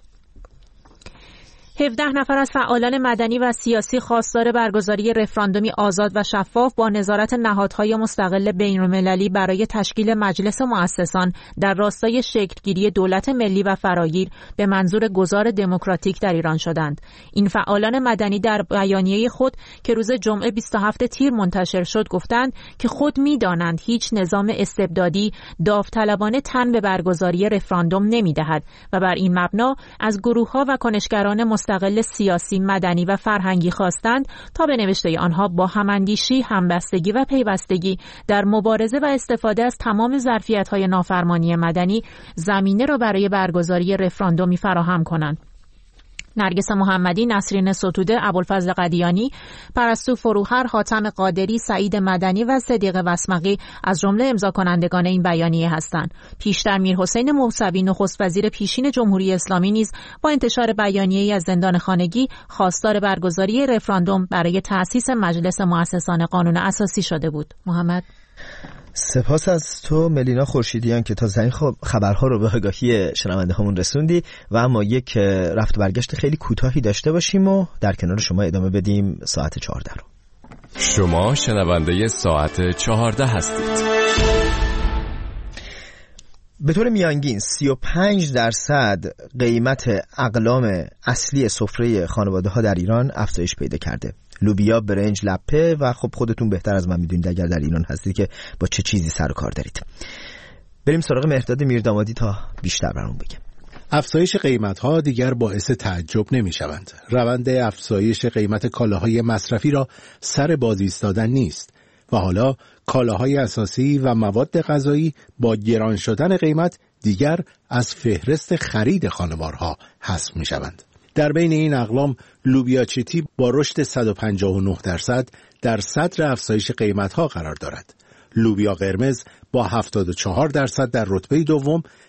هفده نفر از فعالان مدنی و سیاسی خواستار برگزاری رفراندومی آزاد و شفاف با نظارت نهادهای مستقل بین‌المللی برای تشکیل مجلس مؤسسان در راستای شکلگیری دولت ملی و فراگیر به منظور گذار دموکراتیک در ایران شدند. این فعالان مدنی در بیانیه خود که روز جمعه بیست و هفتم تیر منتشر شد گفتند که خود می‌دانند هیچ نظام استبدادی داوطلبانه تن به برگزاری رفراندوم نمی‌دهد و بر این مبنا از گروه‌ها و کنشگران مستقل سیاسی، مدنی و فرهنگی خواستند تا به نوشته آنها با هماندیشی، همبستگی و پیوستگی در مبارزه و استفاده از تمام ظرفیت‌های نافرمانی مدنی زمینه را برای برگزاری رفراندومی فراهم کنند. نرگس محمدی، نسرین ستوده، ابوالفضل قدیانی، پرستو فروهر، حاتم قادری، سعید مدنی و صدیق وسمقی از جمله امضا کنندگان این بیانیه هستند. پیشتر میرحسین موسوی، نخست وزیر پیشین جمهوری اسلامی، نیز با انتشار بیانیه‌ای از زندان خانگی خواستار برگزاری رفراندوم برای تأسیس مجلس مؤسسان قانون اساسی شده بود. محمد، سپاس از تو ملینا خورشیدیان که تا زمین خبرها رو به آگاهی شنونده هامون رسوندی و اما یک رفت برگشت خیلی کوتاهی داشته باشیم و در کنار شما ادامه بدیم ساعت چهارده رو. شما شنونده ساعت چهارده هستید. به طور میانگین سی و پنج درصد قیمت اقلام اصلی سفره خانواده ها در ایران افزایش پیدا کرده. لوبیا، برنج، لپه و خب خودتون بهتر از من میدونید اگر در ایران هستید که با چه چیزی سر و کار دارید. بریم سراغ مهرداد میردامادی تا بیشتر برامون بگه. افزایش قیمت‌ها دیگر باعث تعجب نمی‌شوند. روند افزایش قیمت کالاهای مصرفی را سر باز ایستادن نیست و حالا کالاهای اساسی و مواد غذایی با گران شدن قیمت دیگر از فهرست خرید خانوارها حذف می‌شوند. در بین این اقلام لوبیا چیتی با رشد صد و پنجاه و نه درصد در صدر افزایش قیمت‌ها قرار دارد. لوبیا قرمز با هفتاد و چهار درصد در رتبه دوم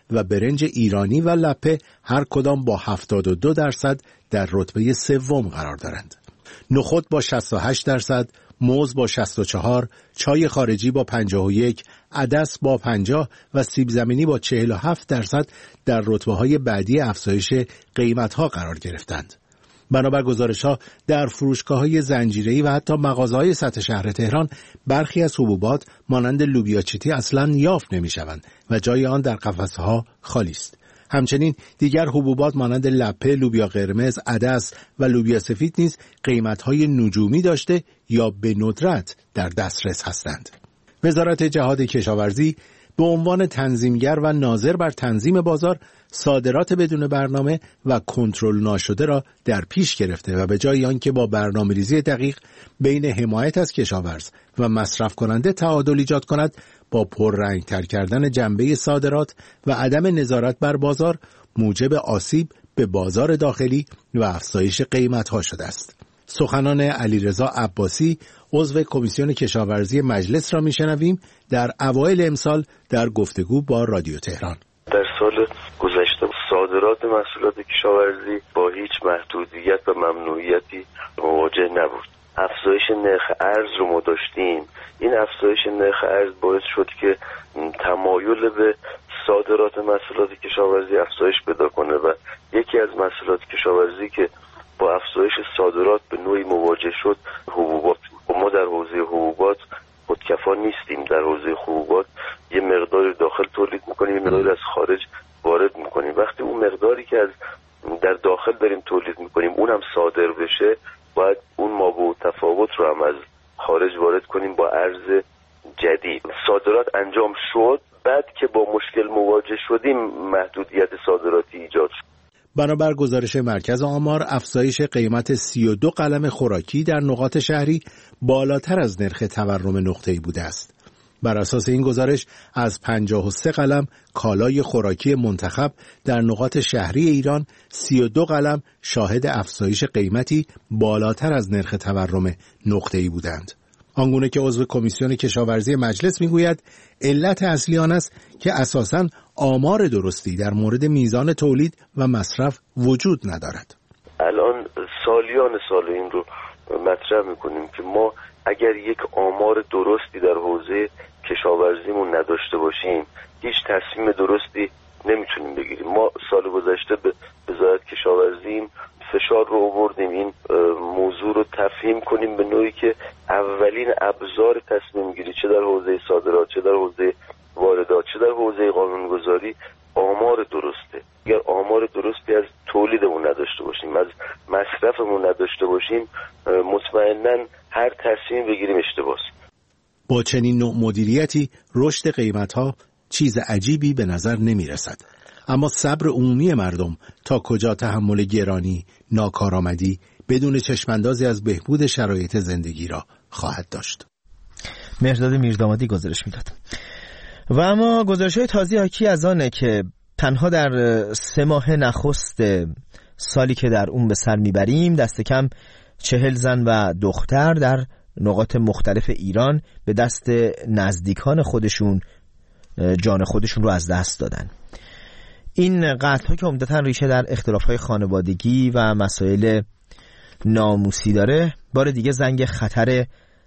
و برنج ایرانی و لپه هر کدام با هفتاد و دو درصد در رتبه سوم قرار دارند. نخود با شصت و هشت درصد، موز با شصت و چهار، چای خارجی با پنجاه و یک، عدس با پنجاه و سیب زمینی با چهل و هفت درصد در رتبه‌های بعدی افزایش قیمت‌ها قرار گرفتند. بنابر گزارش‌ها در فروشگاه‌های زنجیره‌ای و حتی مغازه‌های سطح شهر تهران برخی از حبوبات مانند لوبیا چیتی اصلاً یافت نمی‌شوند و جای آن در قفسه‌ها خالی است. همچنین دیگر حبوبات مانند لپه، لوبیا قرمز، عدس و لوبیا سفید نیز قیمت‌های نجومی داشته یا به ندرت در دسترس هستند. وزارت جهاد کشاورزی به عنوان تنظیمگر و ناظر بر تنظیم بازار صادرات بدون برنامه و کنترل ناشده را در پیش گرفته و به جای آنکه با برنامه‌ریزی دقیق بین حمایت از کشاورز و مصرف کننده تعادل ایجاد کند، با پررنگ‌تر کردن جنبه صادرات و عدم نظارت بر بازار موجب آسیب به بازار داخلی و افزایش قیمت‌ها شده است. سخنان علیرضا عباسی عضو کمیسیون کشاورزی مجلس را میشنویم در اوایل امسال در گفتگو با رادیو تهران. در سال گذشته صادرات محصولات کشاورزی با هیچ محدودیت و ممنوعیتی مواجه نبود. افزایش نرخ ارز رو ما داشتیم. این افزایش نرخ ارز باعث شد که تمایل به صادرات محصولات کشاورزی افزایش پیدا کنه و یکی از محصولات کشاورزی که با افزایش صادرات به نوعی مواجه شد حبوبات. ما در حوزه حبوبات خودکفا نیستیم. در حوزه حبوبات یه مقداری داخل تولید میکنیم، یه مقداری از خارج وارد میکنیم. وقتی اون مقداری که از در داخل داریم تولید میکنیم اونم صادر بشه، باید اون مابع تفاوت رو هم از خارج وارد کنیم با ارز جدید. صادرات انجام شد، بعد که با مشکل مواجه شدیم محدودیت صادراتی ایجاد شد. بنابر گزارش مرکز آمار، افزایش قیمت سی و دو قلم خوراکی در نقاط شهری بالاتر از نرخ تورم نقطه‌ای بوده است. بر اساس این گزارش از پنجاه و سه قلم کالای خوراکی منتخب در نقاط شهری ایران، سی و دو قلم شاهد افزایش قیمتی بالاتر از نرخ تورم نقطه‌ای بودند. آنگونه که عضو کمیسیون کشاورزی مجلس میگوید علت اصلی آن است که اساساً آمار درستی در مورد میزان تولید و مصرف وجود ندارد. الان سالیان سال این رو مطرح میکنیم که ما اگر یک آمار درستی در حوزه کشاورزیمون نداشته باشیم هیچ تصمیم درستی نمیتونیم بگیریم. ما سال گذشته به وزارت کشاورزی فشار رو آوردیم این موضوع رو تفهیم کنیم به نوعی که اولین ابزار تصمیم گیری چه در حوزه صادرات، چه در حوزه واردات، چه در حوزه قانونگذاری آمار درسته. اگر آمار درستی از تولیدمون نداشته باشیم، از مصرفمون نداشته باشیم، مطمئناً هر تصمیم بگیریم اشتباهه. با چنین نوع مدیریتی رشد قیمت‌ها چیز عجیبی به نظر نمی‌رسد. اما صبر عمومی مردم تا کجا تحمل گرانی، ناکارآمدی بدون چشماندازی از بهبود شرایط زندگی را خواهد داشت. مهرداد میردامادی گزارش میداد. و اما گزارش‌های تازه حاکی از آنه که تنها در سه ماه نخست سالی که در اون به سر میبریم دست کم چهل زن و دختر در نقاط مختلف ایران به دست نزدیکان خودشون جان خودشون رو از دست دادن. این قتل‌ها که عمدتاً ریشه در اختلاف‌های خانوادگی و مسائل ناموسی داره، بار دیگه زنگ خطر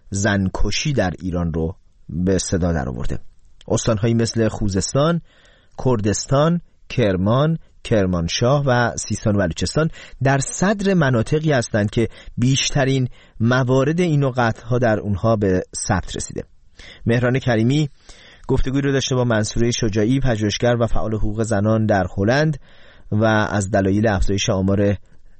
زنکشی در ایران رو به صدا در آورده. استان‌هایی مثل خوزستان، کردستان، کرمان، کرمانشاه و سیستان و بلوچستان در صدر مناطقی هستند که بیشترین موارد این نوع قتل‌ها در اونها به ثبت رسیده. مهران کریمی گفتگوی رو داشته با منصوره شجاعی، پژوهشگر و فعال حقوق زنان در هلند و از دلایل افزایش آمار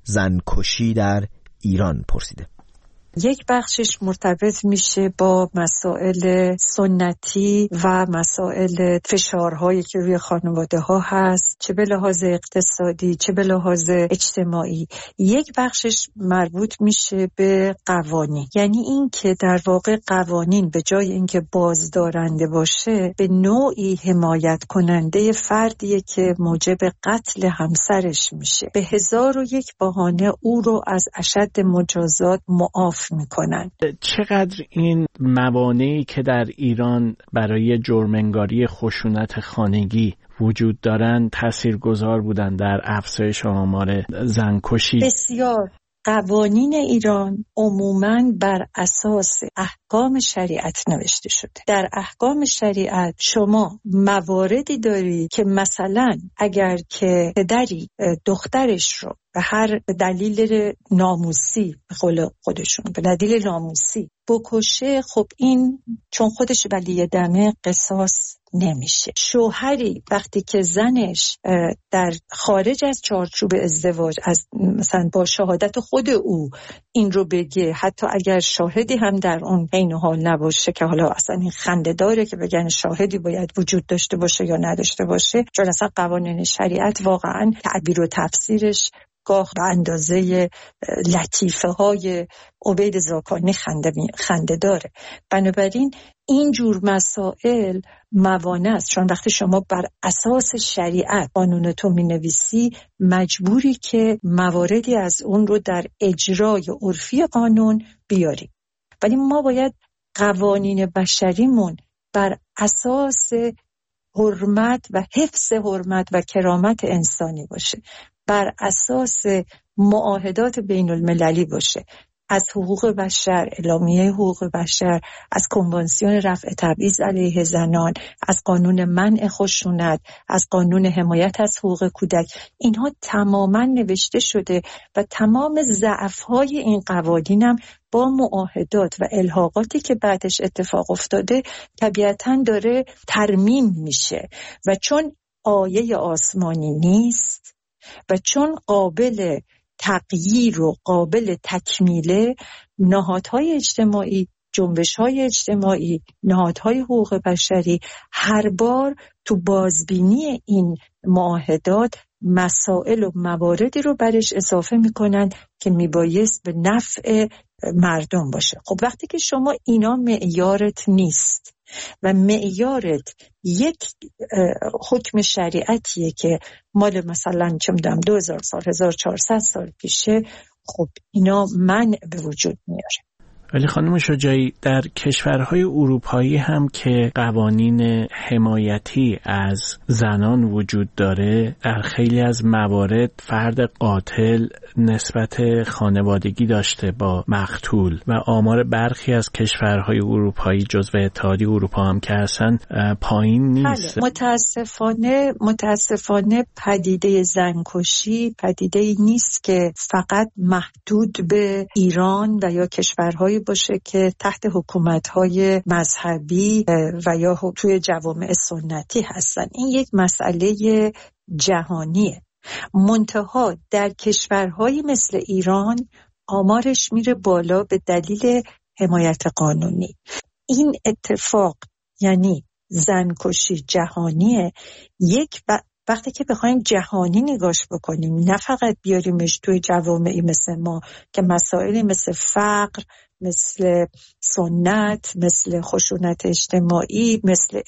زنکشی در ایران پرسیده. یک بخشش مرتبط میشه با مسائل سنتی و مسائل فشارهایی که روی خانواده ها هست، چه به لحاظ اقتصادی چه به لحاظ اجتماعی. یک بخشش مربوط میشه به قوانین، یعنی این که در واقع قوانین به جای اینکه بازدارنده باشه به نوعی حمایت کننده فردیه که موجب قتل همسرش میشه، به هزار و یک بهانه او رو از اشد مجازات معاف میکنن. چقدر این موانعی که در ایران برای جرم‌انگاری خشونت خانگی وجود دارن تاثیرگذار بودن در افزایش آمار زنکشی؟ بسیار. قوانین ایران عموماً بر اساس احکام شریعت نوشته شده. در احکام شریعت شما مواردی دارید که مثلا اگر که پدری دخترش رو به هر دلیل ناموسی، به قول خودشون به دلیل ناموسی بکشه، خب این چون خودش ولی دمه قصاص نمیشه. شوهری وقتی که زنش در خارج از چارچوب ازدواج از مثلا با شهادت خود او این رو بگه، حتی اگر شاهدی هم در اون عین حال نباشه، که حالا اصلا این خنده داره که بگن شاهدی باید وجود داشته باشه یا نداشته باشه، چون اصلا قوانین شریعت واقعا تعبیر و تفسیرش گاه به اندازه لطیفه های عبید زاکانی خنده, خنده داره. بنابراین این جور مسائل موانع است، چون وقتی شما بر اساس شریعت قانون تو می نویسی مجبوری که مواردی از اون رو در اجرای عرفی قانون بیاری. ولی ما باید قوانین بشریمون بر اساس حرمت و حفظ حرمت و کرامت انسانی باشه، بر اساس معاهدات بین المللی باشه، از حقوق بشر، اعلامیه حقوق بشر، از کنوانسیون رفع تبعیض علیه زنان، از قانون منع خشونت، از قانون حمایت از حقوق کودک. اینها تماما نوشته شده و تمام ضعف‌های این قوانین هم با معاهدات و الحاقاتی که بعدش اتفاق افتاده طبیعتاً داره ترمیم میشه و چون آیه آسمانی نیست و چون قابل تغییر و قابل تکمیله، نهادهای اجتماعی، جنبش‌های اجتماعی، نهادهای حقوق بشری هر بار تو بازبینی این معاهدات مسائل و مواردی رو برش اضافه میکنن که میبایست به نفع مردم باشه. خب وقتی که شما اینا معیارت نیست و معیارت یک حکم شریعتیه که مال مثلا چه میدونم دو هزار سال هزار و چهارصد سال پیشه، خب اینا منع به وجود میاره. ولی خانم شجاعی، در کشورهای اروپایی هم که قوانین حمایتی از زنان وجود داره، در خیلی از موارد فرد قاتل نسبت خانوادگی داشته با مقتول و آمار برخی از کشورهای اروپایی جزو اتحادیه اروپا هم که هستن پایین نیست. متاسفانه متاسفانه پدیده زنکشی پدیده نیست که فقط محدود به ایران و یا کشورهای باشه که تحت حکومت‌های مذهبی و یا توی جوامع سنتی هستن. این یک مسئله جهانیه. منتها در کشورهای مثل ایران آمارش میره بالا به دلیل حمایت قانونی. این اتفاق یعنی زنکشی جهانیه. یک ب... وقتی که بخوایم جهانی نگاش بکنیم، نه فقط بیاریمش توی جوامعی مثل ما که مسائلی مثل فقر، مثل سنت، مثل خشونت اجتماعی، مثل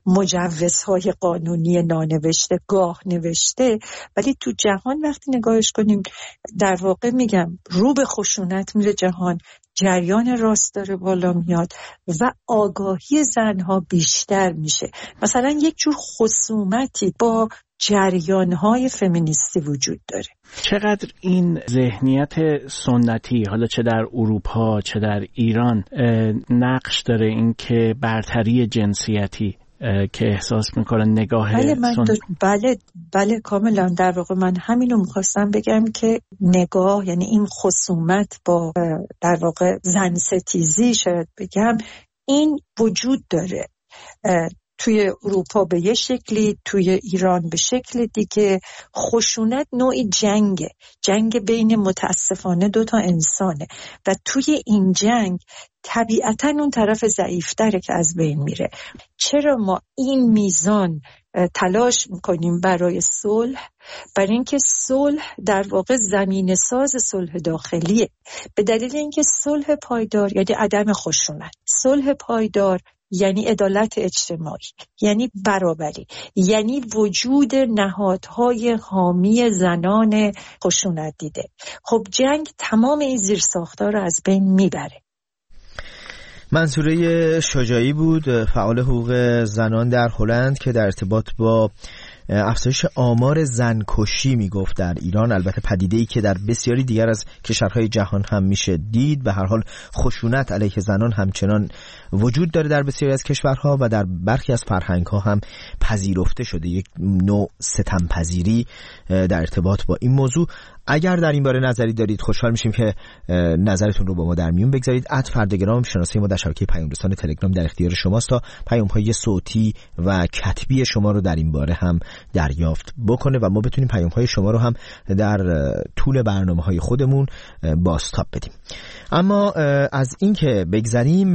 مجوزهای قانونی نانوشته گاه نوشته، ولی تو جهان وقتی نگاهش کنیم در واقع میگم رو به خشونت میره جهان، جریان راست داره بالا میاد و آگاهی زنها بیشتر میشه. مثلا یک جور خصومتی با جریان‌های فمینیستی وجود داره. چقدر این ذهنیت سنتی، حالا چه در اروپا چه در ایران، نقش داره این که برتری جنسیتی که احساس میکنن نگاه بله من سن... بله بله کاملا. در واقع من همینو میخواستم بگم که نگاه یعنی این خصومت با در واقع زن ستیزی شاید بگم این وجود داره. توی اروپا به یه شکلی، توی ایران به شکل دیگه. خشونت نوعی جنگه، جنگ بین متاسفانه دوتا انسانه و توی این جنگ طبیعتاً اون طرف ضعیفتره که از بین میره. چرا ما این میزان تلاش میکنیم برای صلح؟ برای اینکه صلح در واقع زمینه ساز صلح داخلیه، به دلیل اینکه صلح پایدار یعنی عدم خشونت، صلح پایدار یعنی عدالت اجتماعی، یعنی برابری، یعنی وجود نهادهای حامی زنان خشونت دیده. خب جنگ تمام این زیرساخت‌ها رو از بین میبره. منصوره شجاعی بود، فعال حقوق زنان در هلند، که در ارتباط با افزایش آمار زنکشی میگفت در ایران، البته پدیده‌ای که در بسیاری دیگر از کشورهای جهان هم میشه دید. به هر حال خشونت علیه زنان همچنان وجود داره در بسیاری از کشورها و در برخی از فرهنگ‌ها هم پذیرفته شده، یک نوع ستمپذیری در ارتباط با این موضوع. اگر در این باره نظری دارید خوشحال میشیم که نظرتون رو با ما در میون بگذارید. ات فردگرام شناسه ما در شبکه پیام رسان تلگرام در اختیار شماست تا پیام‌های صوتی و کتبی شما رو در این باره هم دریافت بکنه و ما بتونیم پیام‌های شما رو هم در طول برنامه‌های خودمون بازتاب بدیم. اما از این که بگذریم،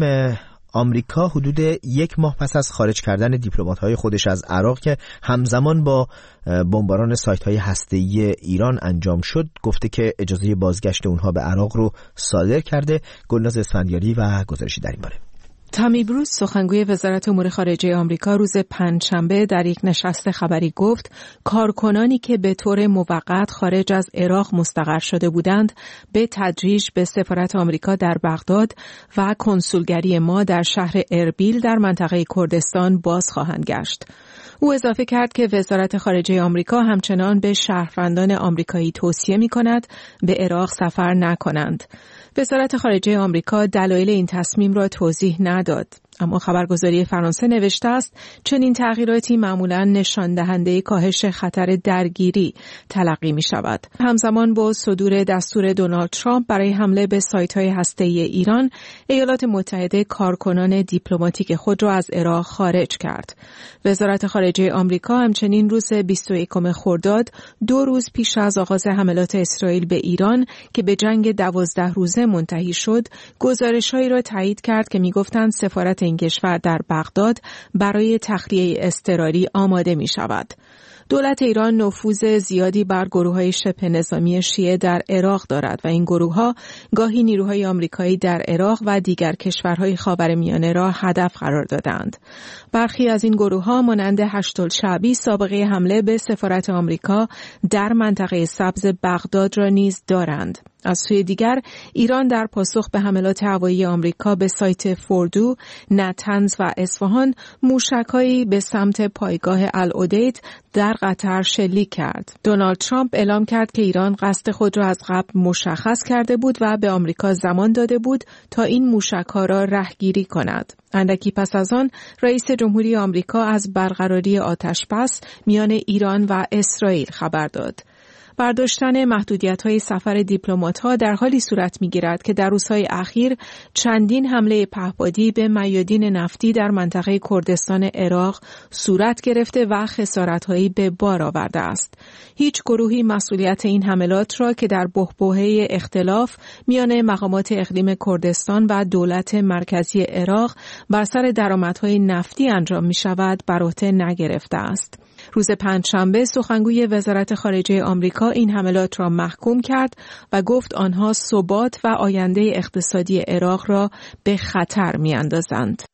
آمریکا حدود یک ماه پس از خارج کردن دیپلمات‌های خودش از عراق که همزمان با بمباران سایت‌های هسته‌ای ایران انجام شد، گفته که اجازه بازگشت اونها به عراق رو صادر کرده. گلناز اسفندیاری و گزارشی در این باره. تامی بروس، سخنگوی وزارت امور خارجه آمریکا، روز پنجشنبه در یک نشست خبری گفت کارکنانی که به طور موقت خارج از عراق مستقر شده بودند به تدریج به سفارت آمریکا در بغداد و کنسولگری ما در شهر اربیل در منطقه کردستان باز خواهند گشت. او اضافه کرد که وزارت خارجه آمریکا همچنان به شهروندان آمریکایی توصیه می‌کند به عراق سفر نکنند. وزارت خارجه آمریکا دلایل این تصمیم را توضیح نداد، اما خبرگزاری فرانسه نوشته است چنین تغییراتی معمولاً نشان دهنده کاهش خطر درگیری تلقی می شود. همزمان با صدور دستور دونالد ترامپ برای حمله به سایت‌های هسته‌ای ایران، ایالات متحده کارکنان دیپلماتیک خود را از عراق خارج کرد. وزارت خارجه آمریکا همچنین روز بیست و یکم خرداد، دو روز پیش از آغاز حملات اسرائیل به ایران که به جنگ دوازده روزه منتهی شد، گزارش‌هایی را تایید کرد که می‌گفتند سفارت این کشور در بغداد برای تخلیه اضطراری آماده می شود. دولت ایران نفوذ زیادی بر گروه‌های شبه نظامی شیعه در عراق دارد و این گروه‌ها گاهی نیروهای آمریکایی در عراق و دیگر کشورهای خاورمیانه را هدف قرار دادند. برخی از این گروه‌ها مانند هشت‌الشعبی سابقه حمله به سفارت آمریکا در منطقه سبز بغداد را نیز دارند. از سوی دیگر، ایران در پاسخ به حملات هوایی آمریکا به سایت فوردو، نتنز و اصفهان موشک‌هایی به سمت پایگاه العدید در قطر شلیک کرد. دونالد ترامپ اعلام کرد که ایران قصد خود را از قبل مشخص کرده بود و به آمریکا زمان داده بود تا این موشک‌ها را رهگیری کند. اندکی پس از آن، رئیس جمهوری آمریکا از برقراری آتش‌بس میان ایران و اسرائیل خبر داد. برداشتن محدودیت‌های سفر دیپلمات‌ها در حالی صورت می‌گیرد که در روزهای اخیر چندین حمله پهپادی به میادین نفتی در منطقه کردستان عراق صورت گرفته و خسارت‌هایی به بار آورده است. هیچ گروهی مسئولیت این حملات را که در بحبوحه اختلاف میان مقامات اقلیم کردستان و دولت مرکزی عراق بر سر درآمدهای نفتی انجام می‌شود بر عهده نگرفته است. روز پنجشنبه سخنگوی وزارت خارجه آمریکا این حملات را محکوم کرد و گفت آنها ثبات و آینده اقتصادی عراق را به خطر می‌اندازند.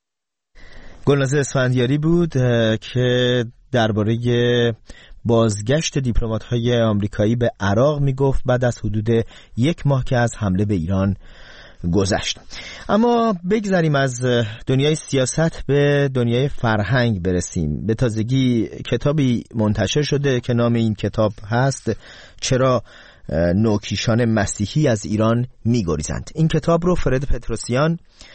گلناز اسفندیاری بود که درباره بازگشت دیپلمات‌های آمریکایی به عراق میگفت بعد از حدود یک ماه که از حمله به ایران گذشت. اما بگذاریم از دنیای سیاست به دنیای فرهنگ برسیم. به تازگی کتابی منتشر شده که نام این کتاب هست چرا نوکیشان مسیحی از ایران می‌گریزند. این کتاب رو فرد پتروسیان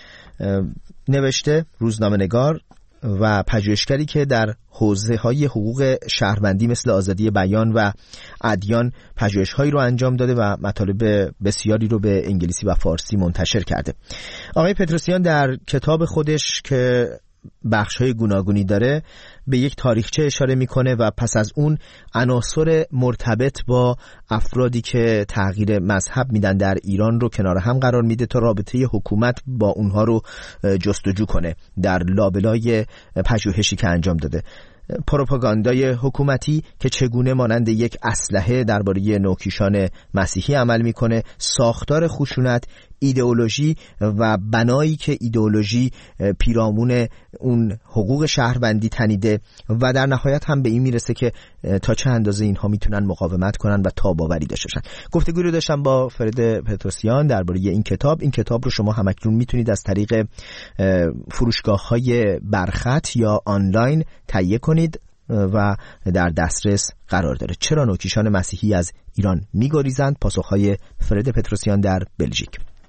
نوشته، روزنامه‌نگار و پژوهشگری که در حوزه‌های حقوق شهروندی مثل آزادی بیان و ادیان پژوهش‌هایی رو انجام داده و مطالب بسیاری رو به انگلیسی و فارسی منتشر کرده. آقای پتروسیان در کتاب خودش که بخش‌های گوناگونی داره به یک تاریخچه اشاره میکنه و پس از اون عناصر مرتبط با افرادی که تغییر مذهب میدن در ایران رو کنار هم قرار میده تا رابطه حکومت با اونها رو جستجو کنه در لابلای پژوهشی که انجام داده. پروپاگاندای حکومتی که چگونه مانند یک اسلحه درباره نوکیشان مسیحی عمل میکنه، ساختار خشونت، ایدئولوژی و بنایی که ایدئولوژی پیرامون اون حقوق شهروندی تنیده و در نهایت هم به این میرسه که تا چه اندازه اینها میتونن مقاومت کنن و تاب‌آوری داشته باشن. گفتگو رو داشتم با فرد پتروسیان درباره این کتاب. این کتاب رو شما همکنون میتونید از طریق فروشگاه‌های برخط یا آنلاین تهیه کنید. و در دسترس قرار داره. چرا نوکیشان مسیحی از ایران میگریزند؟ پاسخهای فرد پتروسیان در بلژیک.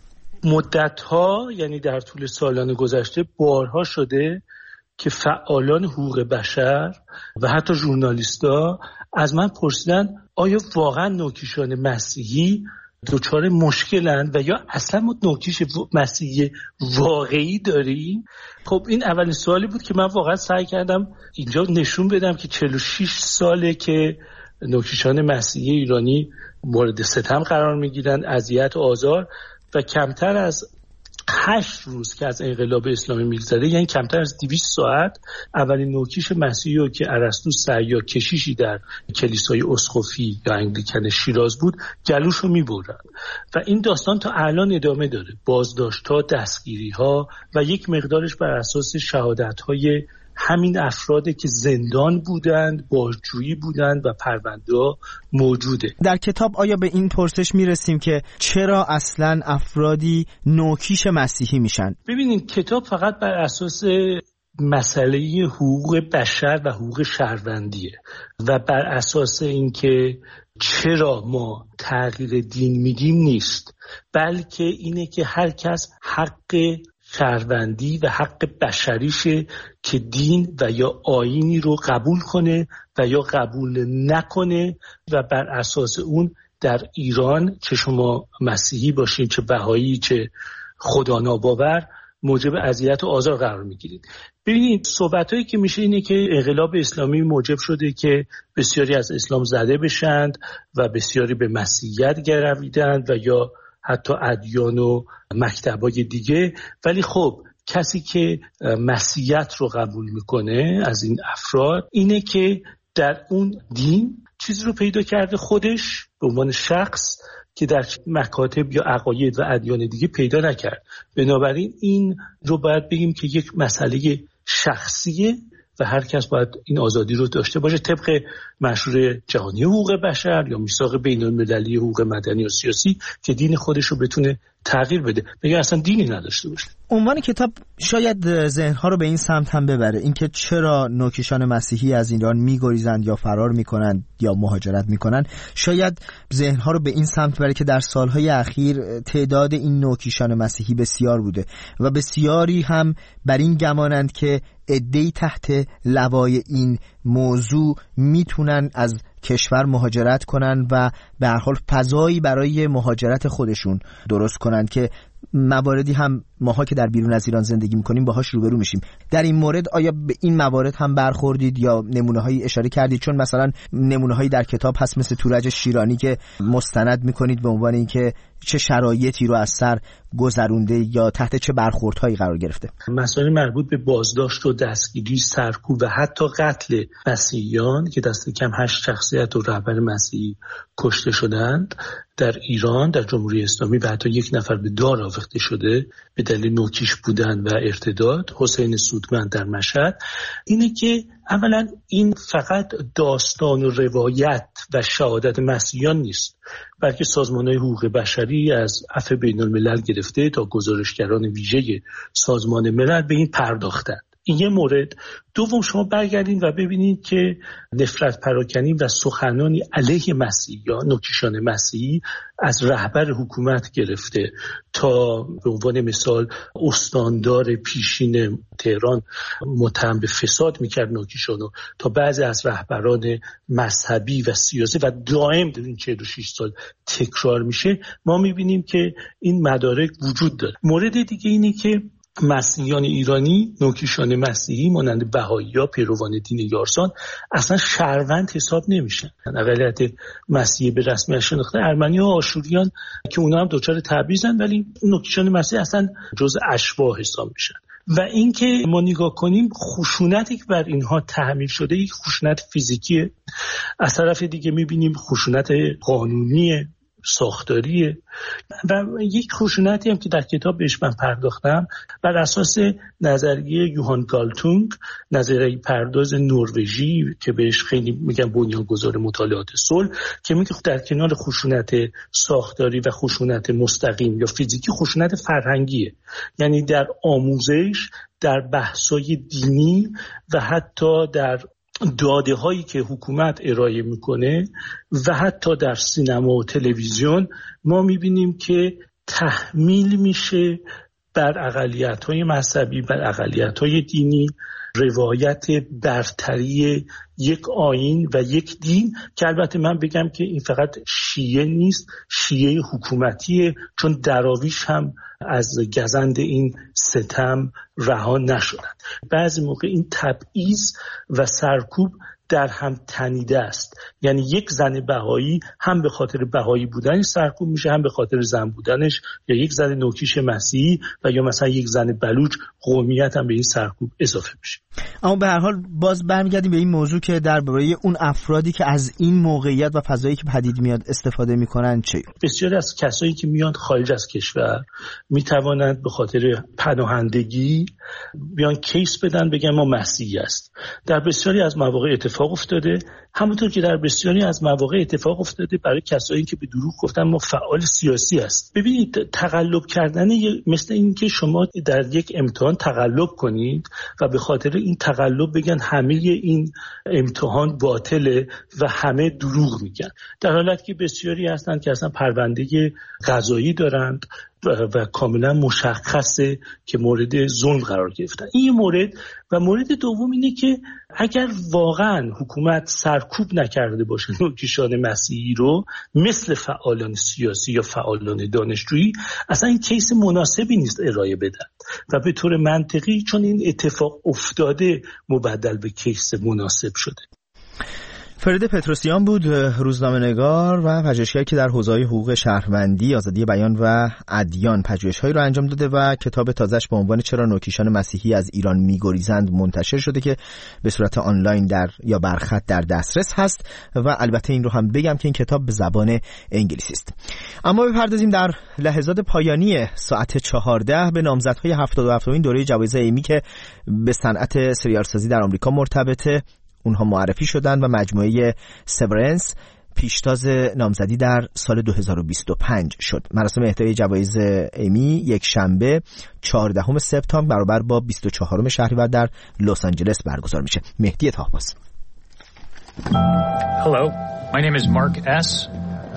مدت‌ها، یعنی در طول سالان گذشته بارها شده که فعالان حقوق بشر و حتی ژورنالیست‌ها از من پرسیدن آیا واقعا نوکیشان مسیحی دچار مشکلن و یا اصلا ما نوکیش مسیحی واقعی داریم؟ خب این اولین سوالی بود که من واقعا سعی کردم اینجا نشون بدم که چهل و شش ساله که نوکیشان مسیحی ایرانی مورد ستم قرار میگیرن، اذیت و آزار، و کمتر از هشت روز که از انقلاب اسلامی میگذره، یعنی کمتر از دویست ساعت، اولین نوکیش مسیحی رو که ارسطو سعیا کشیشی در کلیسای اسقفی یا انگلیکن شیراز بود گلوش رو میبرن و این داستان تا الان ادامه داره. بازداشت‌ها، دستگیری‌ها و یک مقدارش بر اساس شهادت‌های همین افرادی که زندان بودند، بازجویی بودند و پرونده موجوده. در کتاب آیا به این پرسش میرسیم که چرا اصلا افرادی نوکیش مسیحی میشن؟ ببینید کتاب فقط بر اساس مسئله حقوق بشر و حقوق شهروندیه و بر اساس اینکه چرا ما تغییر دین میدیم نیست، بلکه اینه که هر کس حق شهروندی و حق بشریشه که دین و یا آیینی رو قبول کنه و یا قبول نکنه و بر اساس اون در ایران چه شما مسیحی باشین، چه بهایی، چه خدا ناباور، موجب اذیت و آزار قرار میگیرید. ببینید صحبتایی که میشه اینه که انقلاب اسلامی موجب شده که بسیاری از اسلام زده بشند و بسیاری به مسیحیت گرویدند و یا حتی ادیان و مکتبای دیگه، ولی خب کسی که مسیحیت رو قبول میکنه از این افراد اینه که در اون دین چیزی رو پیدا کرده خودش به عنوان شخص که در مکاتب یا عقاید و ادیان دیگه پیدا نکرد. بنابراین این رو باید بگیم که یک مسئله شخصیه و هر کس باید این آزادی رو داشته باشه طبق مشروع جهانی حقوق بشر یا میثاق بین‌المللی حقوق مدنی و سیاسی که دین خودش رو بتونه تغییر بده، بگه اصلا دینی نداشته باشه. عنوان کتاب شاید ذهن‌ها رو به این سمت هم ببره، اینکه چرا نوکیشان مسیحی از ایران میگریزند یا فرار میکنند یا مهاجرت میکنند، شاید ذهن‌ها رو به این سمت ببره که در سالهای اخیر تعداد این نوکیشان مسیحی بسیار بوده و بسیاری هم بر این گمانند که عده‌ای تحت لوای این موضوع میتونن از کشور مهاجرت کنن و به هر حال فضایی برای مهاجرت خودشون درست کنن که مواردی هم ماها که در بیرون از ایران زندگی میکنیم باهاش روبرو میشیم. در این مورد آیا به این موارد هم برخوردید یا نمونه‌هایی اشاره کردید؟ چون مثلا نمونه‌هایی در کتاب هست مثل تورج شیرانی که مستند میکنید به عنوان اینکه چه شرایطی رو از سر گذرونده یا تحت چه برخوردهایی قرار گرفته. مسائل مربوط به بازداشت و دستگیری، سرکوب و حتی قتل مسیحیان که دست کم هشت شخصیت و رهبر مسیحی کشته شدند در ایران، در جمهوری اسلامی و حتی یک نفر به دار آویخته شده به دلیل نوکیش بودن و ارتداد، حسین سودمند در مشهد، اینه که اولا این فقط داستان و روایت و شهادت مسیحیان نیست، بلکه سازمان‌های حقوق بشری از عفو بین‌الملل گرفته تا گزارشگران ویژه سازمان ملل به این پرداختند. این یه مورد. دوم، شما برگردین و ببینید که نفرت پراکنی و سخنانی علیه مسیحیان، نوکیشان مسیحی، از رهبر حکومت گرفته تا به عنوان مثال استاندار پیشین تهران متهم به فساد میکرد نوکیشانو، تا بعضی از رهبران مذهبی و سیاسی و دائم در این چهل و شش سال تکرار میشه، ما میبینیم که این مدارک وجود داره. مورد دیگه اینه که مسیحیان ایرانی، نوکیشان مسیحی مانند بهائی‌ها، پیروان دین یارسان، اصلا شهروند حساب نمیشن. اقلیت مسیحی به رسمیت شناخته ارمنی‌ها و آشوریان که اونا هم دچار تبعیضن، ولی نوکیشان مسیحی اصلا جزء اشباح حساب میشن. و اینکه ما نگاه کنیم خشونتی که بر اینها تحمیل شده یک خشونت فیزیکیه، از طرف دیگه میبینیم خشونت قانونیه، ساختاریه و یک خشونتی هم که در کتاب بهش من پرداختم بر اساس نظریه یوهان گالتونگ، نظریه پرداز نروژی که بهش خیلی میگن بنیانگذار مطالعات صلح، که میگه در کنار خشونت ساختاری و خشونت مستقیم یا فیزیکی، خشونت فرهنگیه، یعنی در آموزش، در بحث‌های دینی و حتی در داده هایی که حکومت ارائه میکنه و حتی در سینما و تلویزیون ما میبینیم که تحمیل میشه بر اقلیت‌های مذهبی، بر اقلیت‌های دینی، روایت برتری یک آیین و یک دین که البته من بگم که این فقط شیعه نیست، شیعه حکومتیه، چون دراویش هم از گزند این ستم رها نشدند. بعضی موقع این تبعیض و سرکوب در هم تنیده است، یعنی یک زن بهایی هم به خاطر بهایی بودنش سرکوب میشه، هم به خاطر زن بودنش، یا یک زن نوکیش مسیحی و یا مثلا یک زن بلوچ قومیت هم به این سرکوب اضافه میشه. اما به هر حال باز برمیگردیم به این موضوع که درباره اون افرادی که از این موقعیت و فضایی که پدید میاد استفاده میکنن چه؟ بسیاری از کسایی که میان خارج از کشور میتوانند به خاطر پناهندگی بیان کیس بدن، بگن ما مسیحی است. در بسیاری از مواقع اتفاق افتاده، همونطور که در بسیاری از مواقع اتفاق افتاده برای کسایی که به دروغ گفتن ما فعال سیاسی است. ببینید تقلب کردن مثل این که شما در یک امتحان تقلب کنید و به خاطر این تقلب بگن همه این امتحان باطله و همه دروغ میگن، در حالت که بسیاری هستند که اصلا پرونده قضایی دارند و کاملا مشخصه که مورد ظلم قرار گرفتن. این مورد و مورد دوم اینه که اگر واقعا حکومت سرکوب نکرده باشه نوکیشان مسیحی رو مثل فعالان سیاسی یا فعالان دانشجویی، اصلا این کیس مناسبی نیست ارائه بدن و به طور منطقی چون این اتفاق افتاده مبدل به کیس مناسب شده. فرید پتروسیان بود، روزنامه‌نگار و پژوهشگری که در حوزه‌های حقوق شهروندی، آزادی بیان و ادیان پژوهش‌هایی را انجام داده و کتاب تازه‌اش با عنوان چرا نوکیشان مسیحی از ایران می‌گریزند منتشر شده که به صورت آنلاین در یا برخط در دسترس هست و البته این رو هم بگم که این کتاب به زبان انگلیسی است. اما بپردازیم در لحظات پایانی ساعت چهارده به نامزدهای هفتاد و هفتمین دوره جوایز ایمی که به صنعت سریالسازی در آمریکا مرتبطه. اونها معرفی شدن و مجموعه سورنس پیشتاز نامزدی در سال دو هزار و بیست و پنج شد. مراسم اهدای جوایز امی یک شنبه چهاردهم سپتامبر برابر با بیست و چهارم شهریور در لس آنجلس برگزار میشه. مهدی طاهباز. Hello, my name is Mark S.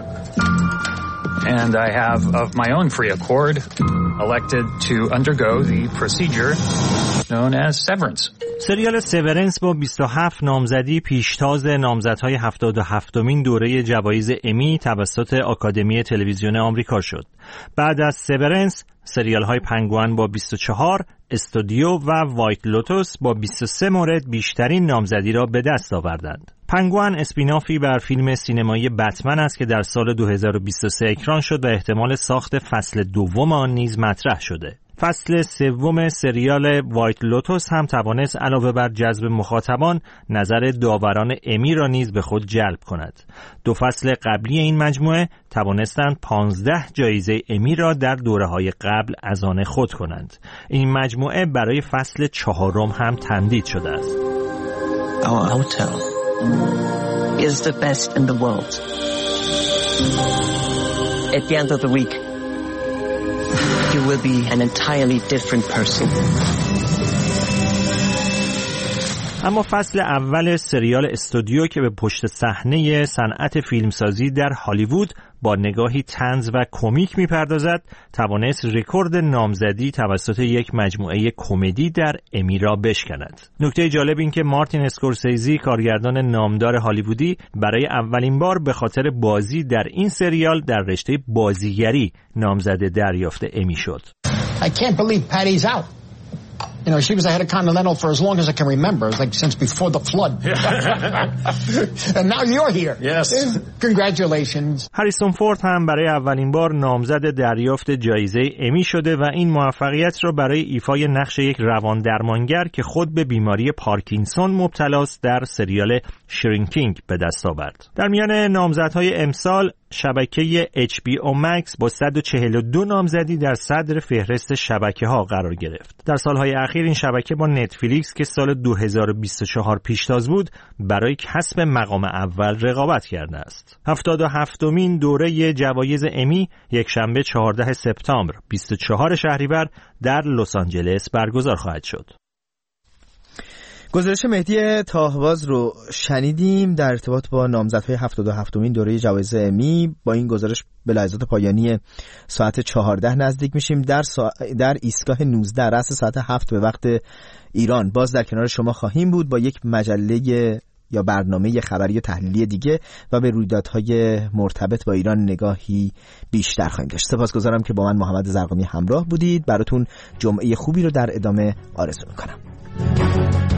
And I have of my own free accord elected to undergo the procedure known as severance. سریال سورنس با بیست و هفت نامزدی پیشتاز نامزدهای هفتاد و هفتمین دوره جوایز امی توسط آکادمی تلویزیون آمریکا شد. بعد از سورنس سریال های پنگوئن با بیست و چهار، استودیو و وایت لوتوس با بیست و سه مورد بیشترین نامزدی را به دست آوردند. پنگوئن اسپینافی بر فیلم سینمایی بتمن است که در سال دو هزار و بیست و سه اکران شد و احتمال ساخت فصل دوم آن نیز مطرح شده. فصل سوم سریال وایت لوتوس هم توانست علاوه بر جذب مخاطبان نظر داوران امی را نیز به خود جلب کند. دو فصل قبلی این مجموعه توانستند پانزده جایزه امی را در دوره‌های قبل از آن خود کنند. این مجموعه برای فصل چهارم هم تمدید شده است. Our hotel is the best in the world. At the end of the week you will be an entirely different person. اما فصل اول سریال استودیو که به پشت صحنه صنعت فیلمسازی در هالیوود با نگاهی طنز و کمیک میپردازد، توانست رکورد نامزدی توسط یک مجموعه کمدی در امی را بشکند. نکته جالب این که مارتین اسکورسیزی، کارگردان نامدار هالیوودی، برای اولین بار به خاطر بازی در این سریال در رشته بازیگری نامزد دریافت امی شد. I can't believe Patty's out. You know, she was ahead of Continental for as long as I can remember. It's like since before the flood. And now you're here. Yes. Congratulations. هریسون فورد هم برای اولین بار نامزد دریافت جایزه امی شده و این موفقیت را برای ایفای نقش یک روان درمانگر که خود به بیماری پارکینسون مبتلاست در سریال شرینکینگ به دست آورد. در میان نامزدهای امسال شبکه اچ بی او مکس با صد و چهل و دو نامزدی در صدر فهرست شبکه‌ها قرار گرفت. در سالهای اخیر این شبکه با نتفلیکس که سال دو هزار و بیست و چهار پیشتاز بود برای کسب مقام اول رقابت کرده است. هفتاد و هفتمین دوره جوایز امی یک شنبه چهاردهم سپتامبر بیست و چهارم شهریور در لس آنجلس برگزار خواهد شد. گزارش مهدی تاهباز رو شنیدیم در ارتباط با نامزدهای هفتاد و هفتمین دوره جوایز امی. با این گزارش به لحظات پایانی ساعت چهارده نزدیک میشیم. در, سا... در ایستگاه نوزده رأس ساعت هفت به وقت ایران باز در کنار شما خواهیم بود با یک مجله یا برنامه خبری تحلیلی دیگه و به رویدادهای مرتبط با ایران نگاهی بیشتر خواهیم داشت. سپاسگزارم که با من محمد زرقامی همراه بودید. براتون جمعه خوبی رو در ادامه آرزو میکنم.